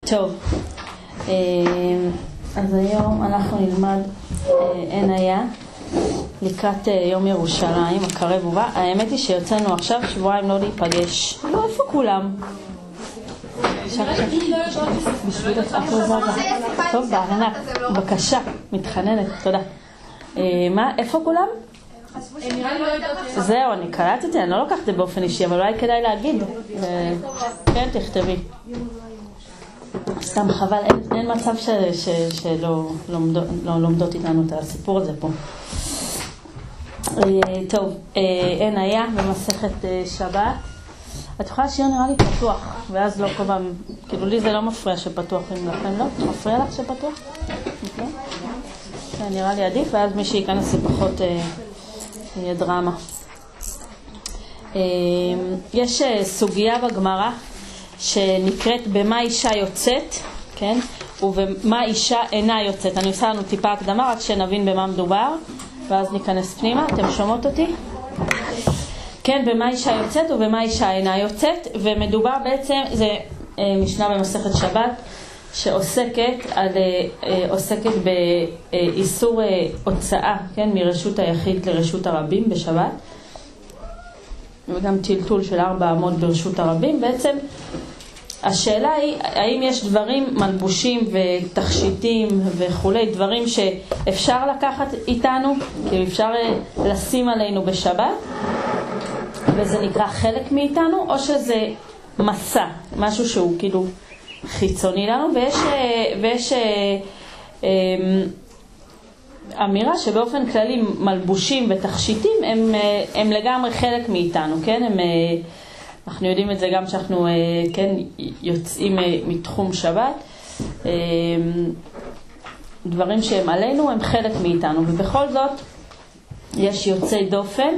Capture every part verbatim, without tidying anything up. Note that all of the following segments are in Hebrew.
טוב, אז היום אנחנו נלמד אין היה לקראת יום ירושלים הקרב ובא. האמת היא שיוצאנו עכשיו שבועיים לא להיפגש. לא, איפה כולם? בשביל את אפילו זזה. טוב, בענק, בבקשה, מתחננת, תודה. מה, איפה כולם? זהו, אני קלטתי, אני לא לוקחת את זה באופן אישי, אבל אולי כדאי להגיד. כן, תכתבי. סתם חבל, אין, אין מצב ש, ש, שלא לומדות, לא לומדות איתנו את הסיפור הזה פה. טוב, אין היה במסכת שבת. את יכולה שיהיה נראה לי פתוח, ואז לא כל פעם, כאילו לי זה לא מפריע שפתוח, אם לכם לא? מפריע לך שפתוח? אוקיי? זה נראה לי עדיף, ואז מי שייכנס זה פחות יהיה דרמה. יש סוגיה בגמרא שנקראת במה אישה יוצאת, כן? ובמה אישה אינה יוצאת. אני עושה לנו טיפה הקדמה רק שנבין במה מדובר, ואז ניכנס פנימה. אתם שומעות אותי? כן, במה אישה יוצאת ובמה אישה אינה יוצאת, ומדובר בעצם, זה משנה במסכת שבת שעוסקת על, עוסקת באיסור הוצאה, כן? מרשות היחיד לרשות הרבים בשבת, וגם טלטול של ארבע אמות ברשות הרבים. בעצם השאלה היא, האם יש דברים מלבושים ותכשיטים וכולי, דברים שאפשר לקחת איתנו, כאילו אפשר לשים עלינו בשבת, וזה נקרא חלק מאיתנו, או שזה מסע, משהו שהוא כאילו חיצוני לנו, ויש, ויש אמירה שבאופן כללי מלבושים ותכשיטים הם, הם לגמרי חלק מאיתנו, כן? הם, אנחנו יודעים את זה גם שאנחנו, כן, יוצאים מתחום שבת. דברים שהם עלינו הם חלק מאיתנו, ובכל זאת יש יוצאי דופן,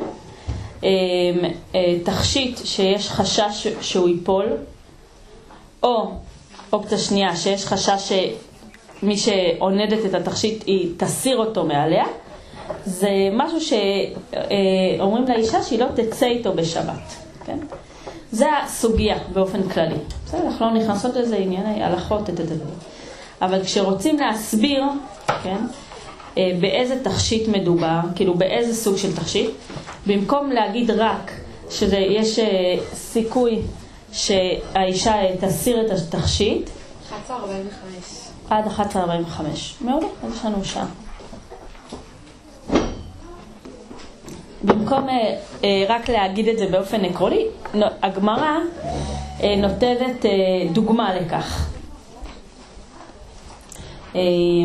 תכשיט שיש חשש שהוא ייפול, או אופציה שנייה שיש חשש שמי שעונדת את התכשיט היא תסיר אותו מעליה. זה משהו שאומרים לאישה שהיא לא תצא איתו בשבת, כן? זה הסוגיה באופן כללי. בסדר, אנחנו לא נכנסות לזה עניין הלכות את זה. אבל כשרוצים להסביר, כן, באיזה תכשיט מדובר, כאילו באיזה סוג של תכשיט, במקום להגיד רק שיש סיכוי שהאישה תסיר את התכשיט, אחת עשרה ארבעים וחמש. עד אחת עשרה ארבעים וחמש. מעולה, אז יש לנו שעה. במקום אה, אה, רק להגיד את זה באופן עקרוני, הגמרא אה, נותנת אה, דוגמה לכך. אה,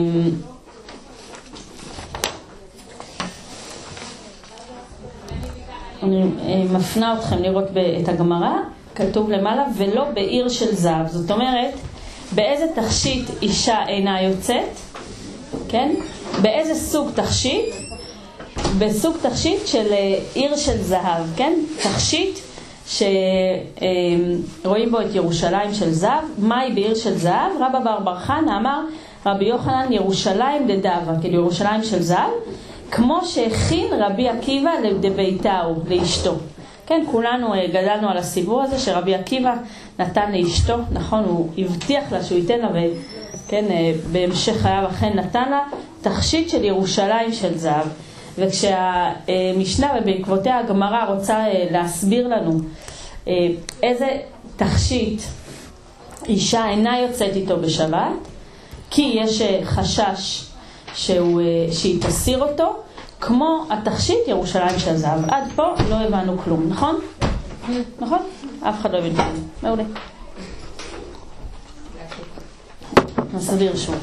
אני אה, מפנה אתכם לראות את הגמרא, כתוב למעלה, ולא בעיר של זהב. זאת אומרת, באיזה תכשיט אישה אינה יוצאת, כן? באיזה סוג תכשיט? בסוג תכשיט של עיר של זהב, כן? תכשיט שרואים בו את ירושלים של זהב. מהי בעיר של זהב? רבא בר בר חנא אמר, רבי יוחנן ירושלים דדאבה, כאילו ירושלים של זהב, כמו שהכין רבי עקיבא לביתהו, לאשתו. כן, כולנו גדלנו על הסיפור הזה שרבי עקיבא נתן לאשתו, נכון, הוא הבטיח לה שהוא ייתן לה, וכן, בהמשך חייו אכן נתן לה תכשיט של ירושלים של זהב. וכשהמשנה ובעקבותיה הגמרא רוצה להסביר לנו איזה תכשיט אישה אינה יוצאת איתו בשבת, כי יש חשש שהוא, שהיא תסיר אותו, כמו התכשיט ירושלים של זהב. עד פה לא הבנו כלום, נכון? נכון? אף אחד לא הבין כלום. מעולה. נסביר שוב.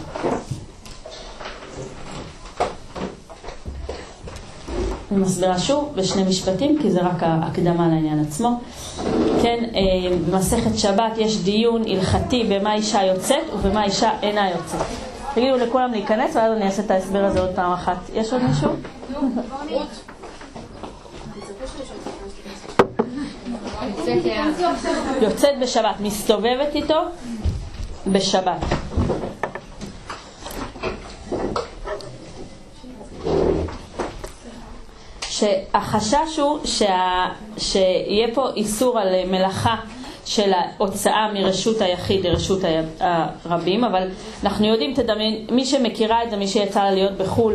אני מסבירה שוב בשני משפטים, כי זה רק ההקדמה לעניין עצמו. כן, במסכת שבת יש דיון הלכתי במה אישה יוצאת ובמה אישה אינה יוצאת. תגידו לכולם להיכנס, ואז אני אעשה את ההסבר הזה עוד פעם אחת. יש עוד מישהו? יוצאת בשבת, מסתובבת איתו בשבת. שהחשש הוא שה... שיהיה פה איסור על מלאכה של ההוצאה מרשות היחיד לרשות הרבים, אבל אנחנו יודעים, תדמיין, מי שמכירה את זה, מי שיצא לה להיות בחול,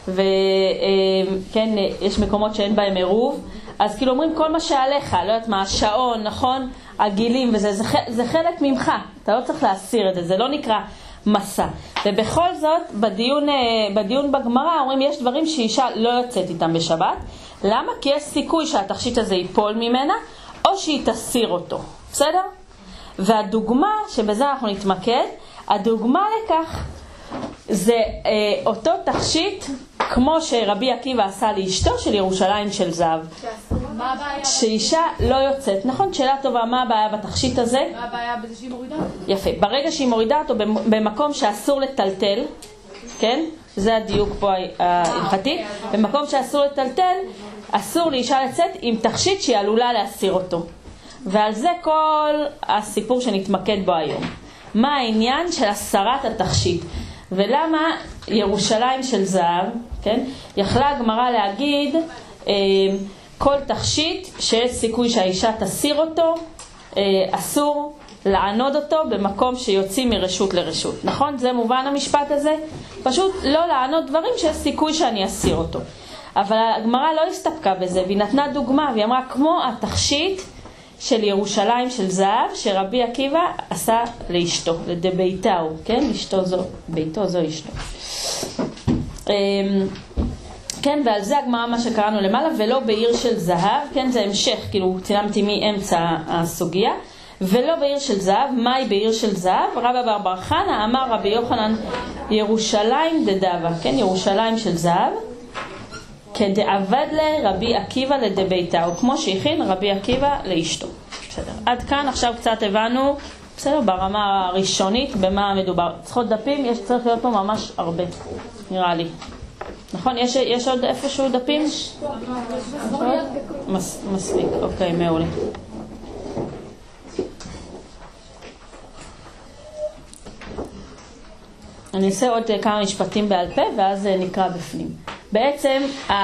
וכן, יש מקומות שאין בהם עירוב, אז כאילו אומרים כל מה שעליך, לא יודעת מה, השעון, נכון? הגילים וזה, זה, זה חלק ממך, אתה לא צריך להסיר את זה, זה לא נקרא מסע. ובכל זאת, בדיון, בדיון בגמרא אומרים, יש דברים שאישה לא יוצאת איתם בשבת. למה? כי יש סיכוי שהתכשיט הזה ייפול ממנה, או שהיא תסיר אותו. בסדר? והדוגמה, שבזה אנחנו נתמקד, הדוגמה לכך זה אה, אותו תכשיט, כמו שרבי עקיבא עשה לאשתו של ירושלים של זהב. מה הבעיה? שאישה לא יוצאת. נכון, שאלה טובה, מה הבעיה בתכשיט הזה? מה הבעיה בזה שהיא מורידה? יפה. ברגע שהיא מורידה אותו במקום שאסור לטלטל, כן? זה הדיוק פה ההלכתי. במקום שאסור לטלטל, אסור לאישה לצאת עם תכשיט שהיא עלולה להסיר אותו. ועל זה כל הסיפור שנתמקד בו היום. מה העניין של הסרת התכשיט? ולמה ירושלים של זהב, כן? יכלה הגמרא להגיד אה, כל תכשיט שיש סיכוי שהאישה תסיר אותו, אה, אסור לענוד אותו במקום שיוצאים מרשות לרשות. נכון? זה מובן המשפט הזה? פשוט לא לענוד דברים שיש סיכוי שאני אסיר אותו. אבל הגמרא לא הסתפקה בזה, והיא נתנה דוגמה, והיא אמרה כמו התכשיט של ירושלים של זהב שרבי עקיבא עשה לאשתו, לדביתהו, כן? אשתו זו, ביתו זו אשתו. כן, ועל זה הגמרא מה שקראנו למעלה, ולא בעיר של זהב, כן? זה המשך, כאילו צילמתי מאמצע הסוגיה, ולא בעיר של זהב. מהי בעיר של זהב? רבא בר בר חנא אמר רבי יוחנן ירושלים דדבה, כן? ירושלים של זהב כדעבד לרבי עקיבא לדביתהו, כמו שהכין רבי עקיבא לאשתו. בסדר. עד כאן עכשיו קצת הבנו, בסדר, ברמה הראשונית במה מדובר. צריכות דפים, יש צריך להיות פה ממש הרבה, נראה לי. נכון? יש, יש עוד איפשהו דפים? יש. מס, מספיק, אוקיי, מעולה. אני אעשה עוד כמה משפטים בעל פה ואז נקרא בפנים. בעצם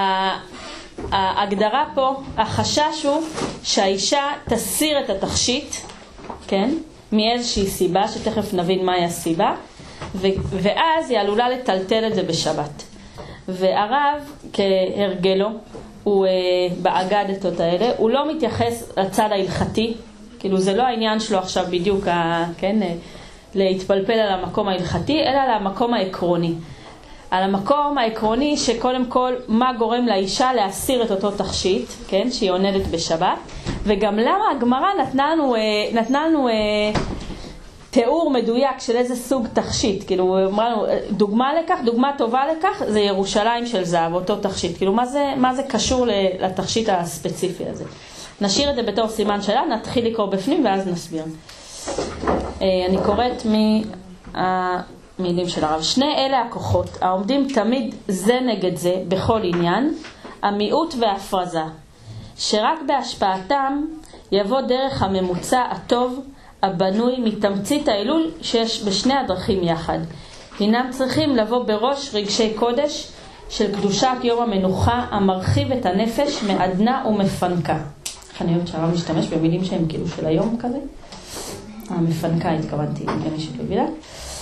ההגדרה פה, החשש הוא שהאישה תסיר את התכשיט, כן? מאיזושהי סיבה, שתכף נבין מהי הסיבה, ו- ואז היא עלולה לטלטל את זה בשבת. והרב, כהרגלו, הוא אה, באגדתות האלה, הוא לא מתייחס לצד ההלכתי, כאילו זה לא העניין שלו עכשיו בדיוק, ה- כן? אה, להתפלפל על המקום ההלכתי, אלא על המקום העקרוני. על המקום העקרוני שקודם כל מה גורם לאישה להסיר את אותו תכשיט, כן, שהיא עונדת בשבת, וגם למה הגמרא נתנה לנו, נתנה לנו תיאור מדויק של איזה סוג תכשיט, כאילו אמרנו, דוגמה לכך, דוגמה טובה לכך, זה ירושלים של זהב, אותו תכשיט, כאילו מה זה, מה זה קשור לתכשיט הספציפי הזה. נשאיר את זה בתור סימן שאלה, נתחיל לקרוא בפנים ואז נסביר. אני קוראת מהמילים של הרב. שני אלה הכוחות העומדים תמיד זה נגד זה בכל עניין, המיעוט וההפרזה, שרק בהשפעתם יבוא דרך הממוצע הטוב הבנוי מתמצית האלול שיש בשני הדרכים יחד. הינם צריכים לבוא בראש רגשי קודש של קדושת יום המנוחה המרחיב את הנפש מעדנה ומפנקה. איך אני אוהבת שהרב משתמש במילים שהם כאילו של היום כזה? המפנקה התכוונתי, אם יש את בבילה.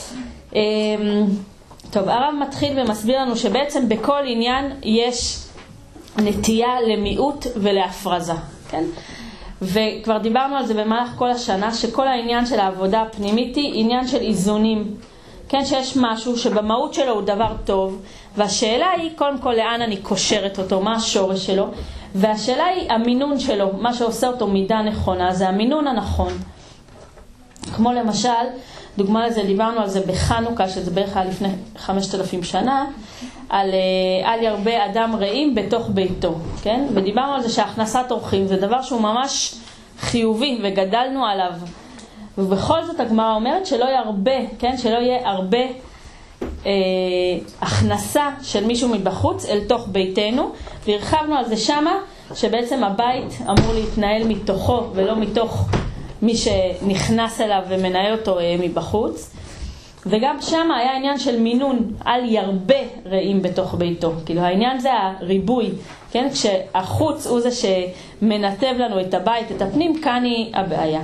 טוב, הרב מתחיל ומסביר לנו שבעצם בכל עניין יש נטייה למיעוט ולהפרזה, כן? וכבר דיברנו על זה במהלך כל השנה, שכל העניין של העבודה הפנימית היא עניין של איזונים, כן? שיש משהו שבמהות שלו הוא דבר טוב, והשאלה היא קודם כל לאן אני קושרת אותו, מה השורש שלו, והשאלה היא המינון שלו, מה שעושה אותו מידה נכונה, זה המינון הנכון. כמו למשל, דוגמה לזה, דיברנו על זה בחנוכה, שזה בערך היה לפני חמשת אלפים שנה, על, על ירבה אדם רעים בתוך ביתו, כן? ודיברנו על זה שהכנסת אורחים זה דבר שהוא ממש חיובי וגדלנו עליו. ובכל זאת הגמרא אומרת שלא יהיה הרבה, כן? שלא יהיה הרבה אה, הכנסה של מישהו מבחוץ אל תוך ביתנו, והרחבנו על זה שמה, שבעצם הבית אמור להתנהל מתוכו ולא מתוך מי שנכנס אליו ומנהל אותו אה, מבחוץ. וגם שם היה עניין של מינון על ירבה רעים בתוך ביתו. כאילו העניין זה הריבוי, כן? כשהחוץ הוא זה שמנתב לנו את הבית, את הפנים, כאן היא הבעיה.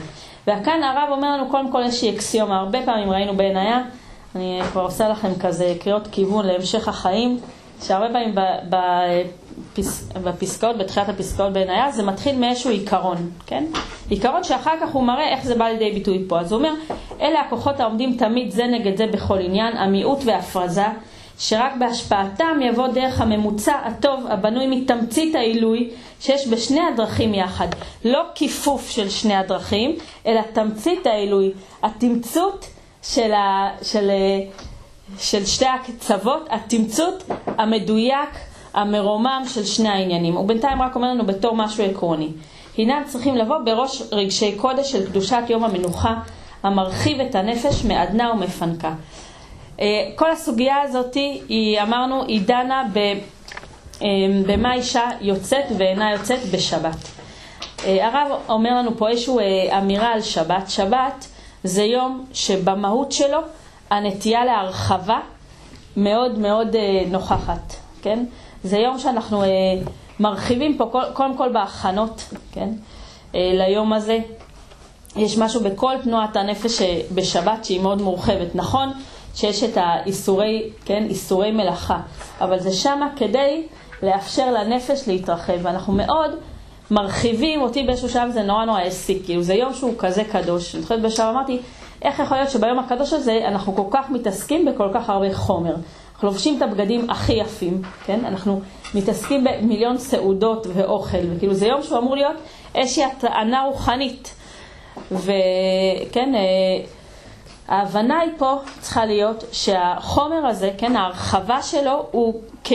וכאן הרב אומר לנו קודם כל איזושהי אקסיומה, הרבה פעמים ראינו בעינייה, אני כבר עושה לכם כזה קריאות כיוון להמשך החיים, שהרבה פעמים בפס... בפסקאות, בתחילת הפסקאות בעינייה, זה מתחיל מאיזשהו עיקרון, כן? עיקרון שאחר כך הוא מראה איך זה בא לידי ביטוי פה. אז הוא אומר, אלה הכוחות העומדים תמיד זה נגד זה בכל עניין, המיעוט וההפרזה, שרק בהשפעתם יבוא דרך הממוצע הטוב הבנוי מתמצית העילוי שיש בשני הדרכים יחד. לא כיפוף של שני הדרכים, אלא תמצית העילוי, התמצות של, ה... של... של שתי הקצוות, התמצות המדויק, המרומם של שני העניינים. ובינתיים רק אומר לנו בתור משהו עקרוני. הנה צריכים לבוא בראש רגשי קודש של קדושת יום המנוחה, המרחיב את הנפש מעדנה ומפנקה. כל הסוגיה הזאת, היא, אמרנו, היא דנה ב, במה אישה יוצאת ואינה יוצאת בשבת. הרב אומר לנו פה איזשהו אמירה על שבת. שבת זה יום שבמהות שלו הנטייה להרחבה מאוד מאוד נוכחת, כן? זה יום שאנחנו מרחיבים פה קודם כל בהכנות, כן? ליום הזה. יש משהו בכל תנועת הנפש בשבת שהיא מאוד מורחבת. נכון שיש את האיסורי, כן? איסורי מלאכה, אבל זה שמה כדי לאפשר לנפש להתרחב. ואנחנו מאוד מרחיבים, אותי באיזשהו שלב זה נורא נורא העסיק, כאילו זה יום שהוא כזה קדוש. אני חושבת בשלב אמרתי, איך יכול להיות שביום הקדוש הזה אנחנו כל כך מתעסקים בכל כך הרבה חומר. אנחנו לובשים את הבגדים הכי יפים, כן? אנחנו מתעסקים במיליון סעודות ואוכל, וכאילו זה יום שהוא אמור להיות איזושהי הטענה רוחנית. וכן, ההבנה היא פה צריכה להיות שהחומר הזה, כן, ההרחבה שלו הוא כ...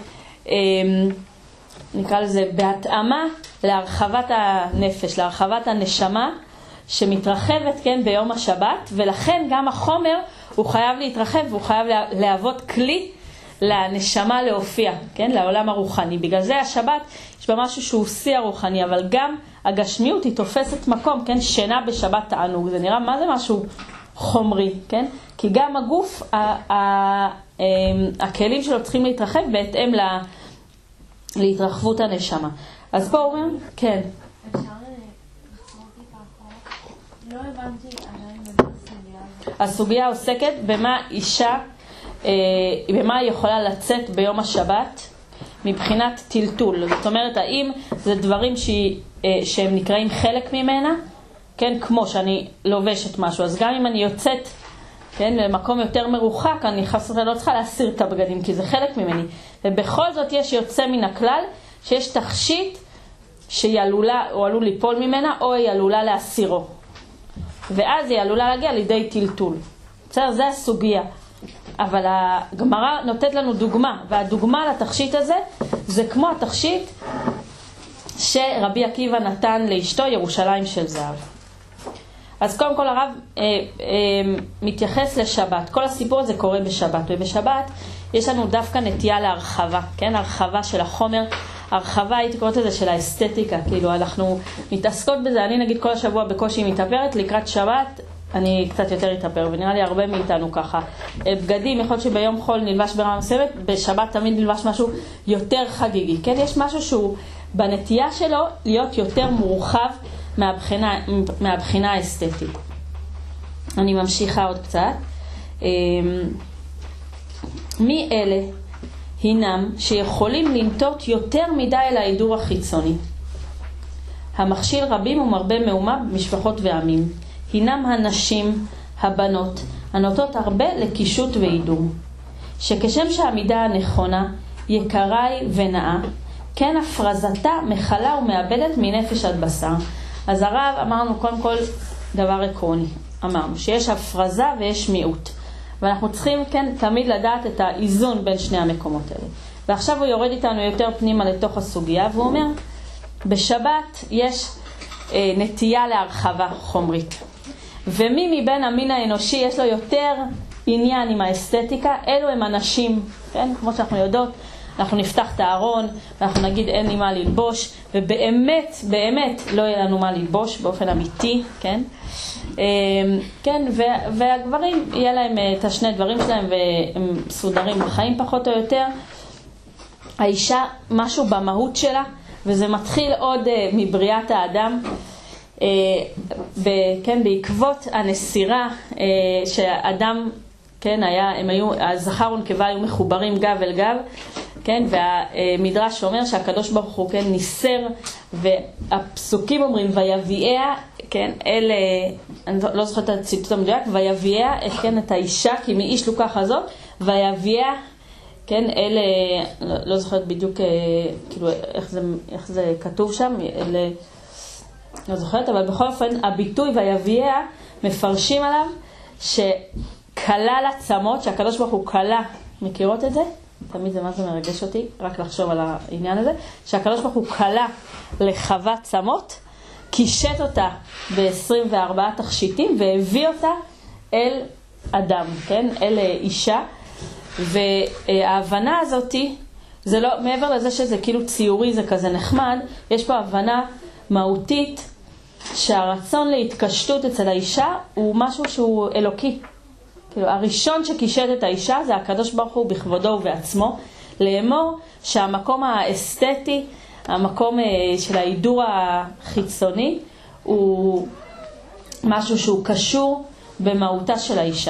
נקרא לזה בהתאמה להרחבת הנפש, להרחבת הנשמה, שמתרחבת, כן, ביום השבת, ולכן גם החומר הוא חייב להתרחב, והוא חייב להוות כלי לנשמה להופיע, כן, לעולם הרוחני. בגלל זה השבת יש בה משהו שהוא שיא הרוחני, אבל גם הגשמיות היא תופסת מקום, כן, שינה בשבת תענוג. זה נראה מה זה משהו חומרי, כן? כי גם הגוף, הכלים שלו צריכים להתרחב בהתאם להתרחבות הנשמה. אז פה אומר, כן. לא הבנתי עדיין במה הסוגיה. הסוגיה עוסקת במה אישה, במה היא יכולה לצאת ביום השבת מבחינת טלטול. זאת אומרת, האם זה דברים שהיא, שהם נקראים חלק ממנה, כן, כמו שאני לובשת משהו, אז גם אם אני יוצאת, כן, למקום יותר מרוחק, אני חסרת, לא צריכה להסיר את הבגדים, כי זה חלק ממני. ובכל זאת יש יוצא מן הכלל, שיש תכשיט שהיא עלולה, או עלול ליפול ממנה, או היא עלולה להסירו. ואז היא עלולה להגיע לידי טלטול. בסדר, זה הסוגיה. אבל הגמרא נותנת לנו דוגמה, והדוגמה לתכשיט הזה, זה כמו התכשיט שרבי עקיבא נתן לאשתו ירושלים של זהב. אז קודם כל הרב אה, אה, מתייחס לשבת. כל הסיפור הזה קורה בשבת, ובשבת יש לנו דווקא נטייה להרחבה, כן? הרחבה של החומר, הרחבה, הייתי קוראת לזה של האסתטיקה, כאילו אנחנו מתעסקות בזה. אני נגיד כל השבוע בקושי מתעפרת, לקראת שבת אני קצת יותר אתעפר, ונראה לי הרבה מאיתנו ככה. בגדים, יכול להיות שביום חול נלבש ברמה מסוימת, בשבת תמיד נלבש משהו יותר חגיגי, כן? יש משהו שהוא בנטייה שלו להיות יותר מורחב מהבחינה, מהבחינה האסתטית. אני ממשיכה עוד קצת. מי אלה הינם שיכולים לנטות יותר מדי אל ההידור החיצוני, המכשיל רבים ומרבה מהומה במשפחות ועמים? הינם הנשים, הבנות, הנוטות הרבה לקישוט והידור, שכשם שהעמידה הנכונה יקרה ונאה, כן הפרזתה מחלה ומאבדת מנפש עד בשר. אז הרב אמרנו קודם כל דבר עקרוני, אמרנו שיש הפרזה ויש מיעוט, ואנחנו צריכים, כן, תמיד לדעת את האיזון בין שני המקומות האלה. ועכשיו הוא יורד איתנו יותר פנימה לתוך הסוגיה, והוא אומר, בשבת יש אה, נטייה להרחבה חומרית, ומי מבין המין האנושי יש לו יותר עניין עם האסתטיקה, אלו הם אנשים, כן? כמו שאנחנו יודעות, אנחנו נפתח את הארון ואנחנו נגיד אין לי מה ללבוש, ובאמת, באמת לא יהיה לנו מה ללבוש באופן אמיתי, כן? כן, והגברים יהיה להם את השני דברים שלהם והם מסודרים בחיים פחות או יותר. האישה, משהו במהות שלה, וזה מתחיל עוד מבריאת האדם, כן, בעקבות הנסירה שאדם, כן, היה, הם היו, הזכר ונקבה היו מחוברים גב אל גב, כן, והמדרש אומר שהקדוש ברוך הוא, כן, ניסר, והפסוקים אומרים ויביאה, כן, אלה, אני לא זוכרת את הציטוט המדויק, ויביאה, כן, את האישה, כי מאיש לוקח הזאת, ויביאה, כן, אלה, לא, לא זוכרת בדיוק, כאילו, איך זה, איך זה כתוב שם, אלה, לא זוכרת, אבל בכל אופן, הביטוי ויביאה, מפרשים עליו, שכלל עצמות, שהקדוש ברוך הוא כלה, מכירות את זה? תמיד זה מה זה מרגש אותי, רק לחשוב על העניין הזה, שהקדוש ברוך הוא כלה לחווה צמות, קישט אותה ב-עשרים וארבעה תכשיטים, והביא אותה אל אדם, כן? אל אישה, וההבנה הזאת, זה לא, מעבר לזה שזה כאילו ציורי, זה כזה נחמד, יש פה הבנה מהותית, שהרצון להתקשטות אצל האישה, הוא משהו שהוא אלוקי. כאילו, הראשון שקישט את האישה זה הקדוש ברוך הוא בכבודו ובעצמו, לאמור שהמקום האסתטי, המקום של ההידור החיצוני, הוא משהו שהוא קשור במהותה של האישה.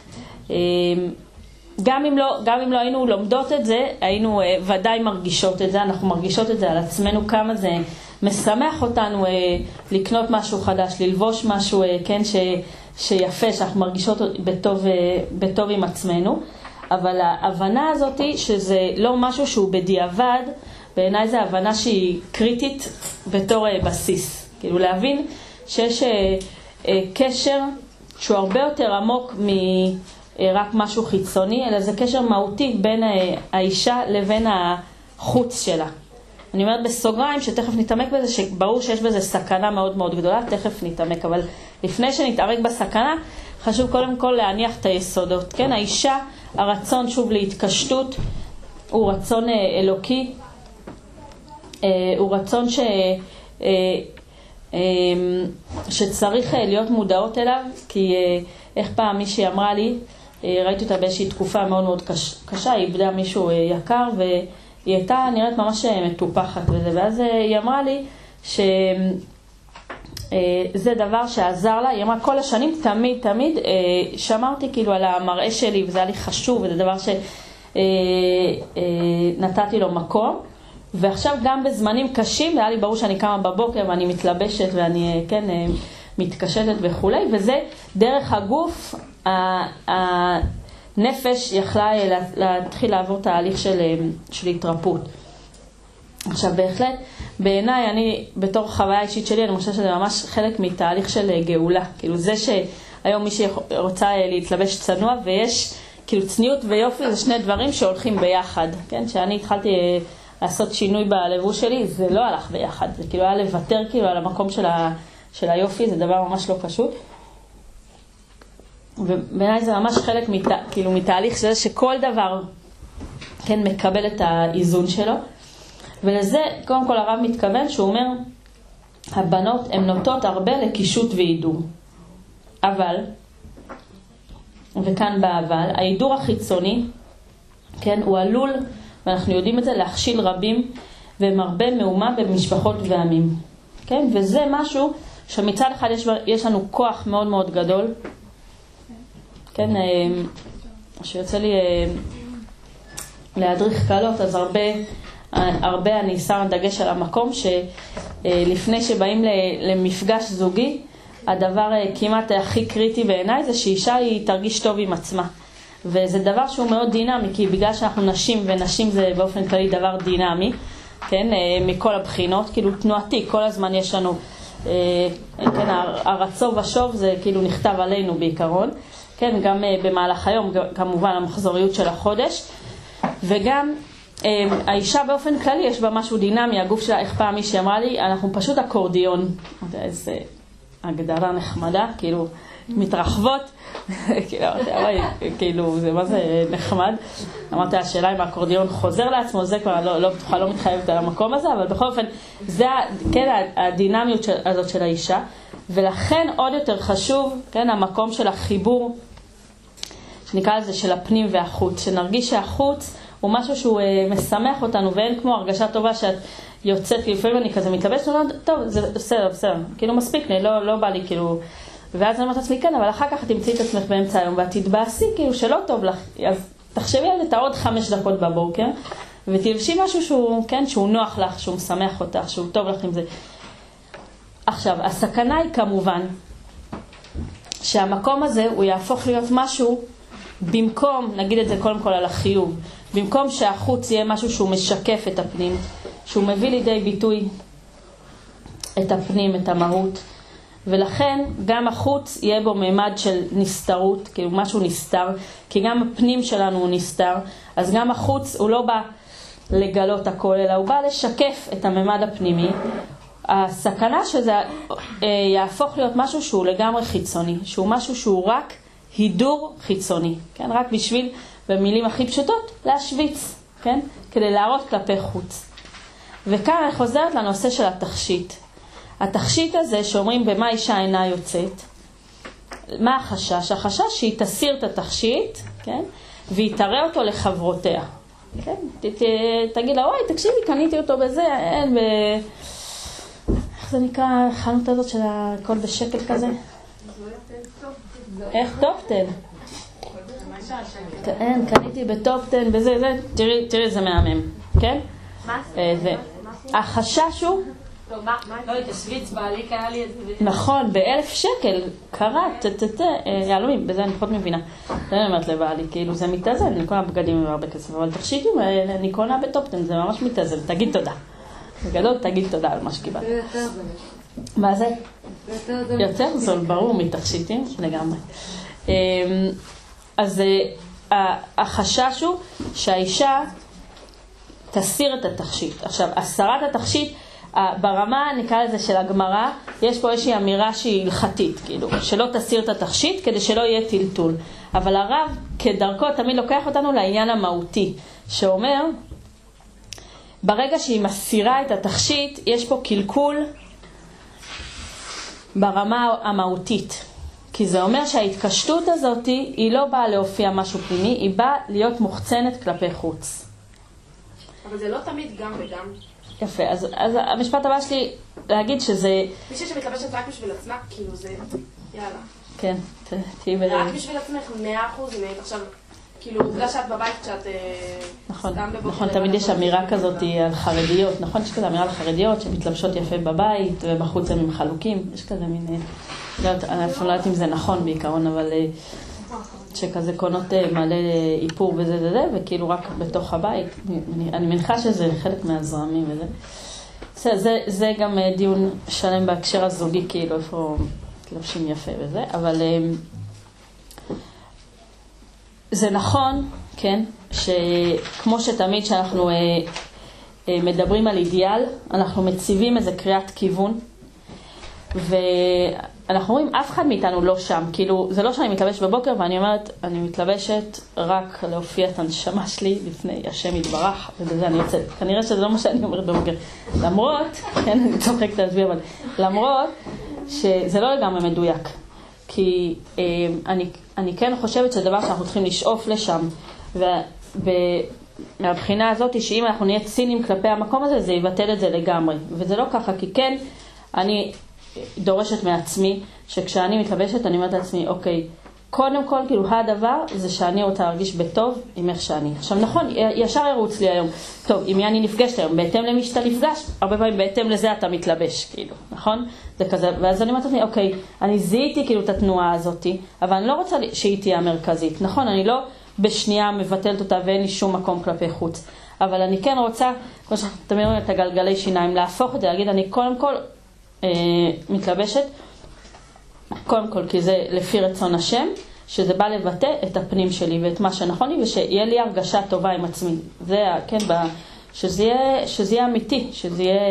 גם אם לא, גם אם לא היינו לומדות את זה, היינו ודאי מרגישות את זה, אנחנו מרגישות את זה על עצמנו, כמה זה משמח אותנו לקנות משהו חדש, ללבוש משהו, כן, ש... שיפה, שאנחנו מרגישות בטוב, בטוב עם עצמנו, אבל ההבנה הזאת היא שזה לא משהו שהוא בדיעבד, בעיניי זה הבנה שהיא קריטית בתור בסיס. כאילו להבין שיש קשר שהוא הרבה יותר עמוק מרק משהו חיצוני, אלא זה קשר מהותי בין האישה לבין החוץ שלה. אני אומרת בסוגריים שתכף נתעמק בזה, שברור שיש בזה סכנה מאוד מאוד גדולה, תכף נתעמק, אבל לפני שנתעמק בסכנה, חשוב קודם כל להניח את היסודות. כן, האישה, הרצון שוב להתקשטות, הוא רצון אלוקי, הוא רצון ש, שצריך להיות מודעות אליו, כי איך פעם מישהי אמרה לי, ראיתי אותה באיזושהי תקופה מאוד מאוד קשה, היא איבדה מישהו יקר, והיא הייתה נראית ממש מטופחת וזה, ואז היא אמרה לי שזה דבר שעזר לה. היא אמרה כל השנים תמיד תמיד שמרתי כאילו על המראה שלי, וזה היה לי חשוב, וזה דבר שנתתי לו מקום, ועכשיו גם בזמנים קשים, והיה לי ברור שאני קמה בבוקר ואני מתלבשת ואני כן מתקשטת וכו', וזה דרך הגוף, הנפש יכלה להתחיל לעבור תהליך של, של התרפות. עכשיו בהחלט, בעיניי, אני בתור חוויה אישית שלי, אני חושבת שזה ממש חלק מתהליך של גאולה. כאילו זה שהיום מי שרוצה להתלבש צנוע, ויש כאילו צניעות ויופי, זה שני דברים שהולכים ביחד. כן? שאני התחלתי לעשות שינוי בלבוש שלי, זה לא הלך ביחד. זה כאילו היה לוותר כאילו על המקום של, ה, של היופי, זה דבר ממש לא פשוט. ובעיניי זה ממש חלק מת, כאילו מתהליך שזה שכל דבר כן מקבל את האיזון שלו. ולזה קודם כל הרב מתכוון שהוא אומר, הבנות הן נוטות הרבה לקישוט והידור. אבל, וכאן באבל, ההידור החיצוני, כן, הוא עלול, ואנחנו יודעים את זה, להכשיל רבים ומרבה מהומה במשפחות ועמים. כן, וזה משהו שמצד אחד יש, יש לנו כוח מאוד מאוד גדול, כן, שיוצא לי להדריך קלות, אז הרבה, הרבה אני שם דגש על המקום שלפני שבאים למפגש זוגי, הדבר כמעט הכי קריטי בעיניי זה שאישה היא תרגיש טוב עם עצמה. וזה דבר שהוא מאוד דינמי, כי בגלל שאנחנו נשים, ונשים זה באופן כללי דבר דינמי, כן, מכל הבחינות, כאילו תנועתי, כל הזמן יש לנו, כן, הרצוב ושוב זה כאילו נכתב עלינו בעיקרון, כן, גם במהלך היום, כמובן המחזוריות של החודש, וגם האישה באופן כללי יש בה משהו דינמי, הגוף שלה, איך פעם מישהי אמרה לי, אנחנו פשוט אקורדיון, איזה הגדרה נחמדה, כאילו מתרחבות, כאילו זה מה זה נחמד. אמרתי, השאלה אם האקורדיון חוזר לעצמו, זה כבר לא, לא בטוחה, לא מתחייבת על המקום הזה, אבל בכל אופן זה כן הדינמיות הזאת של האישה, ולכן עוד יותר חשוב, כן, המקום של החיבור, שנקרא לזה של הפנים והחוץ, שנרגיש שהחוץ הוא משהו שהוא משמח אותנו, ואין כמו הרגשה טובה שאת יוצאת, לפעמים אני כזה מתלבשת, אני אומרת, טוב, זה בסדר, בסדר, כאילו מספיק לי, לא, לא בא לי, כאילו, ואז אני אומרת לעצמי, כן, אבל אחר כך תמצאי את עצמך באמצע היום, ואת תתבאסי, כאילו, שלא טוב לך, אז תחשבי על את העוד חמש דקות בבוקר, ותלבשי משהו שהוא, כן, שהוא נוח לך, שהוא משמח אותך, שהוא טוב לך עם זה. עכשיו, הסכנה היא כמובן, שהמקום הזה הוא יהפוך להיות משהו, במקום, נגיד את זה קודם כל על החיוב, במקום שהחוץ יהיה משהו שהוא משקף את הפנים, שהוא מביא לידי ביטוי את הפנים, את המהות, ולכן גם החוץ יהיה בו ממד של נסתרות, כאילו משהו נסתר, כי גם הפנים שלנו הוא נסתר, אז גם החוץ הוא לא בא לגלות הכל, אלא הוא בא לשקף את הממד הפנימי. הסכנה שזה יהפוך להיות משהו שהוא לגמרי חיצוני, שהוא משהו שהוא רק הידור חיצוני, כן? רק בשביל, במילים הכי פשוטות, להשוויץ, כן? כדי להראות כלפי חוץ. וכאן אני חוזרת לנושא של התכשיט. התכשיט הזה שאומרים במה אישה אינה יוצאת, מה החשש? החשש שהיא תסיר את התכשיט, כן? והיא תראה אותו לחברותיה. כן? ת, ת, תגיד לה, אוי, תקשיבי, קניתי אותו בזה, אין ב... איך זה נקרא, החנות הזאת של הכל בשקל כזה? איך טופטן? כן, קניתי בטופטן, בזה, זה, תראי, תראי, זה מהמם, כן? מה זה? החשש הוא... לא, מה? לא, את השוויץ בעלי קרה לי את זה. נכון, באלף שקל, קראת, תתתה, יעלומים, בזה אני פחות מבינה. זה אני אומרת לבעלי, כאילו זה מתאזן, אני קונה בגדים עם הרבה כסף, אבל תכשיטים, אני קונה בטופטן, זה ממש מתאזן, תגיד תודה. בגדול, תגיד תודה על מה שקיבלת. מה זה? יותר זול, ברור, מתכשיטים, לגמרי. אז החשש הוא שהאישה תסיר את התכשיט. עכשיו, הסרת התכשיט, ברמה נקרא לזה של הגמרא, יש פה איזושהי אמירה שהיא הלכתית, כאילו, שלא תסיר את התכשיט כדי שלא יהיה טלטול. אבל הרב כדרכו תמיד לוקח אותנו לעניין המהותי, שאומר, ברגע שהיא מסירה את התכשיט, יש פה קלקול ברמה המהותית. כי זה אומר שההתקשטות הזאת היא לא באה להופיע משהו פנימי, היא באה להיות מוחצנת כלפי חוץ. אבל זה לא תמיד גם וגם. יפה, אז, אז המשפט הבא שלי להגיד שזה... מישהי שמתלבשת רק בשביל עצמה, כאילו זה... יאללה. כן, תהיי בזה. רק בשביל עצמך מאה אחוז, אם היית עכשיו... כאילו, עובדה שאת בבית כשאת... נכון, נכון, תמיד יש אמירה כזאת על חרדיות, נכון? יש כזה אמירה על חרדיות שמתלבשות יפה בבית ובחוץ הם חלוקים, יש כזה מין... אני אפילו לא יודעת אם זה נכון בעיקרון, אבל שכזה קונות מלא איפור וזה וזה, וכאילו רק בתוך הבית. אני מניחה שזה חלק מהזרמים וזה. זה, זה גם דיון שלם בהקשר הזוגי, כאילו איפה מתלבשים יפה וזה, אבל זה נכון, כן, שכמו שתמיד שאנחנו מדברים על אידיאל, אנחנו מציבים איזה קריאת כיוון, ואנחנו רואים, אף אחד מאיתנו לא שם, כאילו, זה לא שאני מתלבש בבוקר ואני אומרת, אני מתלבשת רק להופיע את הנשמה שלי לפני השם יתברך, ובזה אני יוצאת. כנראה שזה לא מה שאני אומרת בבוקר. למרות, כן, אני צוחקת להסביר, אבל למרות שזה לא לגמרי מדויק, כי אה, אני, אני כן חושבת שדבר שאנחנו צריכים לשאוף לשם, ומהבחינה הזאת, שאם אנחנו נהיה צינים כלפי המקום הזה, זה יבטל את זה לגמרי. וזה לא ככה, כי כן, אני... דורשת מעצמי, שכשאני מתלבשת אני אומרת לעצמי, אוקיי, קודם כל, כאילו הדבר זה שאני רוצה להרגיש בטוב עם איך שאני. עכשיו נכון, ישר ירוץ לי היום, טוב, עם מי אני נפגשת היום, בהתאם למי שאתה נפגש, הרבה פעמים בהתאם לזה אתה מתלבש, כאילו, נכון? זה כזה, ואז אני אומרת לעצמי, אוקיי, אני זיהיתי כאילו את התנועה הזאת, אבל אני לא רוצה שהיא תהיה המרכזית, נכון? אני לא בשנייה מבטלת אותה ואין לי שום מקום כלפי חוץ, אבל אני כן רוצה, כמו שאתם אומרים את הגלגלי שיניים, להפוך את זה, להגיד, אני קודם כל מתלבשת קודם כל כי זה לפי רצון השם, שזה בא לבטא את הפנים שלי ואת מה שנכון לי, ושיהיה לי הרגשה טובה עם עצמי. זה, כן, שזה יהיה, שזה יהיה אמיתי, שזה יהיה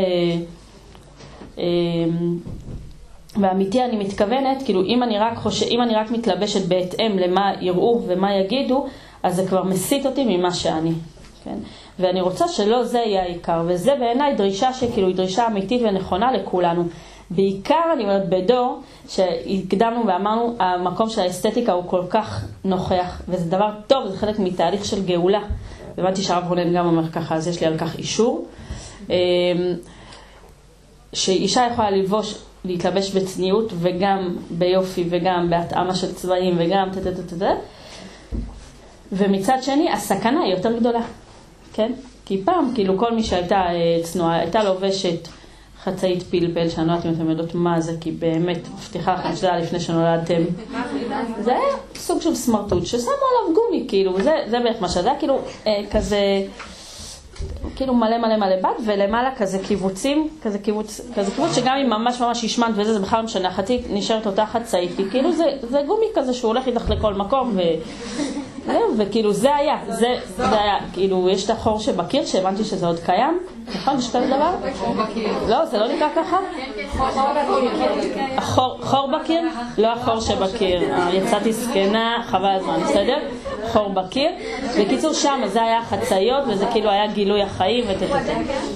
ואמיתי אני מתכוונת, כאילו אם אני רק חושב, אם אני רק מתלבשת בהתאם למה יראו ומה יגידו, אז זה כבר מסית אותי ממה שאני, כן? ואני רוצה שלא זה יהיה העיקר, וזה בעיניי דרישה שכאילו היא דרישה אמיתית ונכונה לכולנו. בעיקר אני אומרת בדור שהקדמנו ואמרנו המקום של האסתטיקה הוא כל כך נוכח, וזה דבר טוב, זה חלק מתהליך של גאולה. הבנתי שהרב רונן גם אומר ככה, אז יש לי על כך אישור. שאישה יכולה ללבוש, להתלבש בצניעות וגם ביופי וגם בהתאמה של צבעים וגם תתתתתת, ומצד שני הסכנה היא יותר גדולה, כן? כי פעם, כאילו כל מי שהייתה צנועה, הייתה לובשת חצאית פלפל, שאני לא יודעת אם אתם יודעות מה זה, כי באמת מבטיחה לכם שלה לפני שנולדתם. זה היה סוג של סמרטוט ששמו עליו גומי, כאילו, זה, זה בערך מה שזה, כאילו אה, כזה, כאילו מלא מלא מלא בד, ולמעלה כזה קיבוצים, כזה קיבוץ, כזה קיבוץ שגם אם ממש ממש ישמנת וזה, זה בכלל משנה, חצי נשארת אותה חצאית, כי כאילו זה, זה גומי כזה שהוא הולך איתך לכל מקום, ו... וכאילו זה היה, זה, זה היה, כאילו יש את החור שבקיר שהבנתי שזה עוד קיים, נכון? יש כזה דבר? לא, זה לא נקרא ככה? חור בקיר? לא החור שבקיר, יצאתי סקנה, חבל הזמן, בסדר? חור בקיר, בקיצור שם זה היה חצאיות וזה כאילו היה גילוי החיים ותתתת.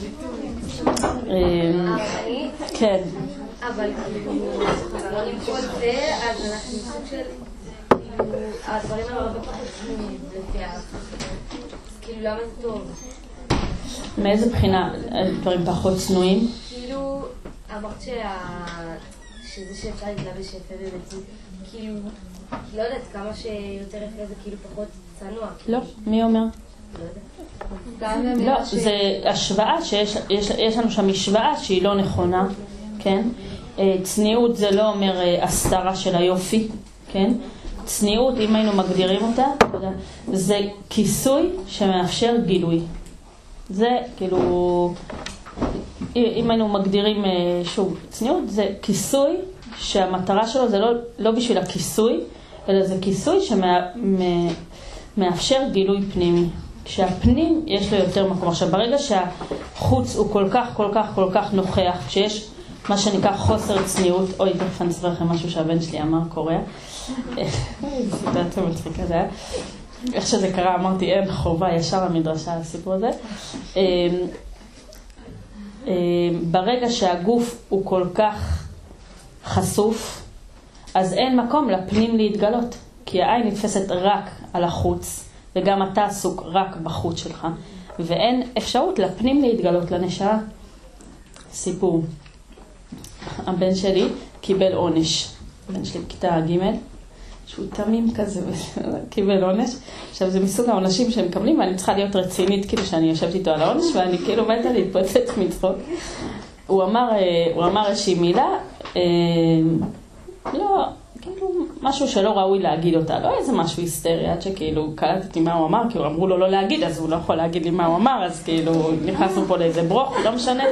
כן. אבל דברים כל זה, אז אנחנו סוג של... הדברים האלה הרבה פחות צנועים, לפי ההלכה. אז כאילו למה זה טוב? מאיזה בחינה דברים פחות צנועים? כאילו, אמרת שזה שאפשר להתלבש יפה ובצנוע, כאילו, לא יודעת כמה שיותר יפה זה כאילו פחות צנוע. לא, מי אומר? לא יודעת. לא, זה השוואה שיש לנו שם משוואה שהיא לא נכונה, כן? צניעות זה לא אומר הסתרה של היופי, כן? צניעות, אם היינו מגדירים אותה, זה כיסוי שמאפשר גילוי. זה כאילו, אם היינו מגדירים, שוב, צניעות זה כיסוי שהמטרה שלו זה לא, לא בשביל הכיסוי, אלא זה כיסוי שמאפשר גילוי פנימי. כשהפנים יש לו יותר מקום. עכשיו, ברגע שהחוץ הוא כל כך, כל כך, כל כך נוכח, כשיש מה שנקרא חוסר צניעות, אוי, תכף אני אספר לכם משהו שהבן שלי אמר, קורא. זה דעתו מצחיקה זה היה. איך שזה קרה, אמרתי, אין חובה, ישר המדרשה, הסיפור הזה. ברגע שהגוף הוא כל כך חשוף, אז אין מקום לפנים להתגלות. כי העין נתפסת רק על החוץ, וגם אתה עסוק רק בחוץ שלך. ואין אפשרות לפנים להתגלות לנשמה. סיפור. הבן שלי קיבל עונש. הבן שלי בכיתה ג' שהוא תמים כזה, קיבל עונש. עכשיו זה מסוג העונשים שהם מקבלים, ואני צריכה להיות רצינית, כאילו שאני יושבת איתו על העונש, ואני כאילו מתה להתפוצץ מצחוק. הוא אמר, הוא אמר איזושהי מילה, לא, כאילו משהו שלא ראוי להגיד אותה, לא איזה משהו היסטרי, עד שכאילו קלטתי מה הוא אמר, כי הוא אמרו לו לא להגיד, אז הוא לא יכול להגיד לי מה הוא אמר, אז כאילו נכנסנו פה לאיזה ברוך, לא משנה.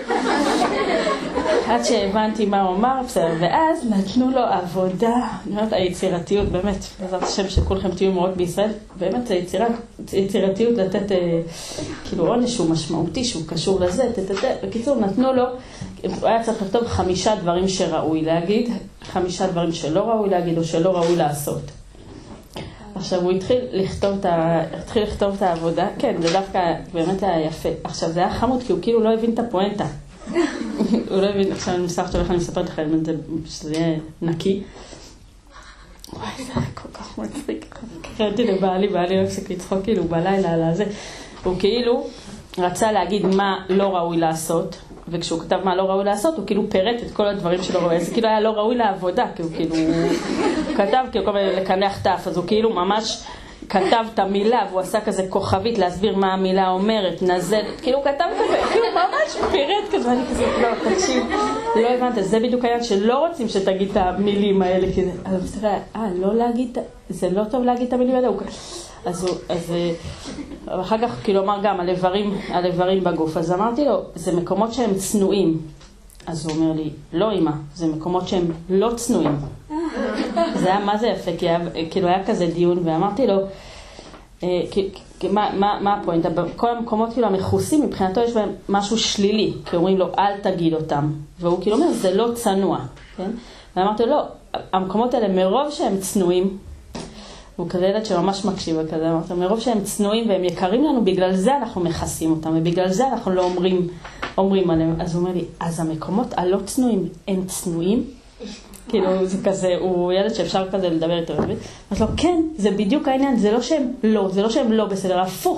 עד שהבנתי מה הוא אמר, בסדר, ואז נתנו לו עבודה, אני אומרת, היצירתיות, באמת, בעזרת השם שכולכם תהיו מאוד בישראל, באמת זה יצירת, יצירתיות לתת, אה, כאילו עונש שהוא משמעותי, שהוא קשור לזה, תתתת, בקיצור נתנו לו, הוא היה צריך לכתוב חמישה דברים שראוי להגיד, חמישה דברים שלא ראוי להגיד או שלא ראוי לעשות. עכשיו הוא התחיל לכתוב את, ה... התחיל לכתוב את העבודה, כן, זה דווקא באמת היה יפה. עכשיו זה היה חמוד כי הוא כאילו לא הבין את הפואנטה. הוא לא הבין, עכשיו אני מספר עכשיו איך אני מספרת לכם את זה, שזה יהיה נקי. וואי, זה היה כל כך מצחיק. קראתי לבעלי, בעלי לא הפסיק לצחוק כאילו בלילה על הזה. הוא כאילו רצה להגיד מה לא ראוי לעשות, וכשהוא כתב מה לא ראוי לעשות, הוא כאילו פירט את כל הדברים שלא ראוי. זה כאילו היה לא ראוי לעבודה, כי הוא כאילו הוא כתב כאילו כל מיני לקנח תף, אז הוא כאילו ממש כתב את המילה, והוא עשה כזה כוכבית להסביר מה המילה אומרת, נזל, כאילו הוא כתב כזה, כאילו ממש פירט כזה, ואני כזה, לא, תקשיב, לא הבנת, זה בדיוק העניין שלא רוצים שתגיד את המילים האלה, כי זה, אז תראה, אה, לא להגיד, זה לא טוב להגיד את המילים האלה, אז הוא, אז, אחר כך כאילו אמר גם, הלברים, הלברים בגוף, אז אמרתי לו, זה מקומות שהם צנועים, אז הוא אומר לי, לא אמא, זה מקומות שהם לא צנועים. זה היה מה זה יפה, כי היה, כאילו היה כזה דיון, ואמרתי לו, אה, כי, כי, מה, מה, מה הפואנטה? בכל המקומות כאילו המחוסים, מבחינתו יש בהם משהו שלילי, כי אומרים לו, אל תגיד אותם. והוא כאילו אומר, זה לא צנוע. כן? ואמרתי לו, לא, המקומות האלה מרוב שהם צנועים, הוא כזה ילד שממש מקשיב וכזה, אמרתי, מרוב שהם צנועים והם יקרים לנו, בגלל זה אנחנו מכסים אותם, ובגלל זה אנחנו לא אומרים, אומרים עליהם. אז הוא אומר לי, אז המקומות הלא צנועים, הם צנועים? כאילו זה כזה, הוא ילד שאפשר כזה לדבר איתו. אז לא, כן, זה בדיוק העניין, זה לא שהם לא, זה לא שהם לא בסדר, הפוך.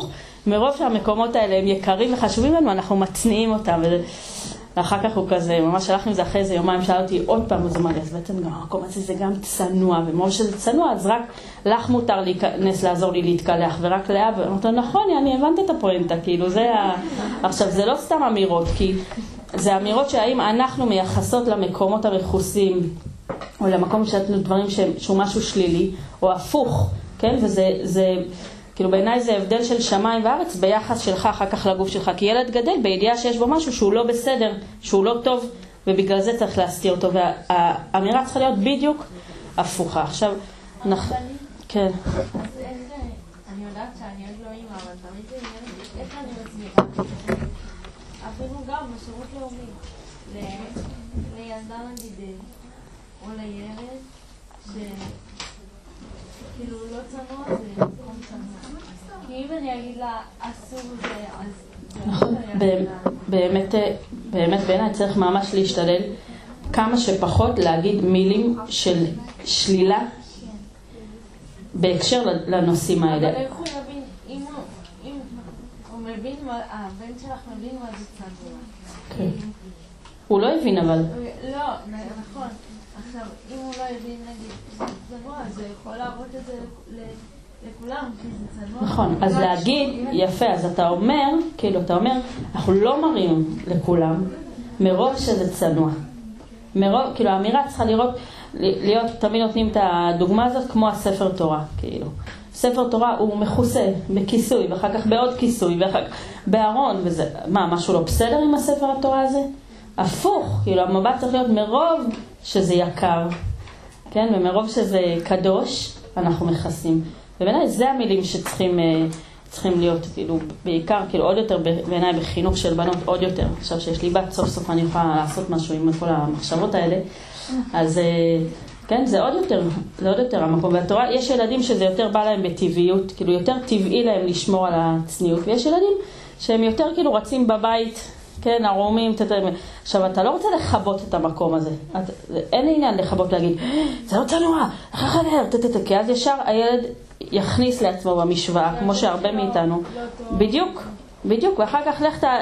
מרוב שהמקומות האלה הם יקרים וחשובים לנו, אנחנו מצניעים אותם. ואחר כך הוא כזה, ממש שלח עם זה אחרי זה יומיים, שאל אותי עוד פעם, אז אמר לי, אז בעצם גם המקום הזה זה גם צנוע, ומרוב שזה צנוע, אז רק לך מותר להיכנס לעזור לי להתקלח, ורק לאבא. ואמרתי, נכון, אני הבנת את הפואנטה, כאילו זה ה... עכשיו, זה לא סתם אמירות, כי זה אמירות שהאם אנחנו מייחסות למקומות המכוסים, או למקום שעשינו דברים שהוא משהו שלילי, או הפוך, כן? וזה, זה, כאילו בעיניי זה הבדל של שמיים וארץ ביחס שלך אחר כך לגוף שלך, כי ילד גדל בידיעה שיש בו משהו שהוא לא בסדר, שהוא לא טוב, ובגלל זה צריך להסתיר אותו, והאמירה צריכה להיות בדיוק הפוכה. עכשיו, נח... כן. אני יודעת שאני עוד לא אימא, אבל תמיד זה עניין, איך אני מסבירה? אפילו גם בשירות לאומי, לילדה נגיד, או לילד, שכאילו לא צנוע, זה מקום צנוע. כי אם אני אגיד לה, אסור זה, אז... נכון, באמת, באמת בעיניי צריך ממש להשתדל כמה שפחות להגיד מילים של שלילה בהקשר לנושאים האלה. אבל איך הוא יבין, אם הוא מבין, הבן שלך מבין מה זה צנוע. כן. הוא לא הבין אבל. לא, נכון. עכשיו, אם הוא לא הבין, נגיד, צנוע, זה יכול לעבוד את זה לכולם, כי זה צנוע. נכון, אז להגיד, יפה, אז אתה אומר, כאילו, אתה אומר, אנחנו לא מראים לכולם, מרוב שזה צנוע. מרוב, כאילו, האמירה צריכה לראות, להיות, תמיד נותנים את הדוגמה הזאת כמו הספר תורה, כאילו. ספר תורה הוא מכוסה בכיסוי, ואחר כך בעוד כיסוי, ואחר כך בארון, וזה, מה, משהו לא בסדר עם הספר התורה הזה? הפוך, כאילו, המבט צריך להיות מרוב שזה יקר, כן? ומרוב שזה קדוש, אנחנו מכסים. ובעיניי זה המילים שצריכים צריכים להיות, כאילו, בעיקר, כאילו, עוד יותר, בעיניי בחינוך של בנות, עוד יותר. עכשיו שיש לי בת, סוף סוף אני יכולה לעשות משהו עם כל המחשבות האלה. אז, כן, זה עוד יותר, זה עוד יותר המקום. והתורה, יש ילדים שזה יותר בא להם בטבעיות, כאילו, יותר טבעי להם לשמור על הצניעות. ויש ילדים שהם יותר, כאילו, רצים בבית, כן, ערומים, תתראה. עכשיו, אתה לא רוצה לחבות את המקום הזה. את, אין עניין לחבות להגיד, זה לא צנוע, איך חדר, תתתת, כי אז ישר הילד יכניס לעצמו במשוואה, כמו שהרבה מאיתנו. בדיוק, בדיוק, ואחר כך לך, ת,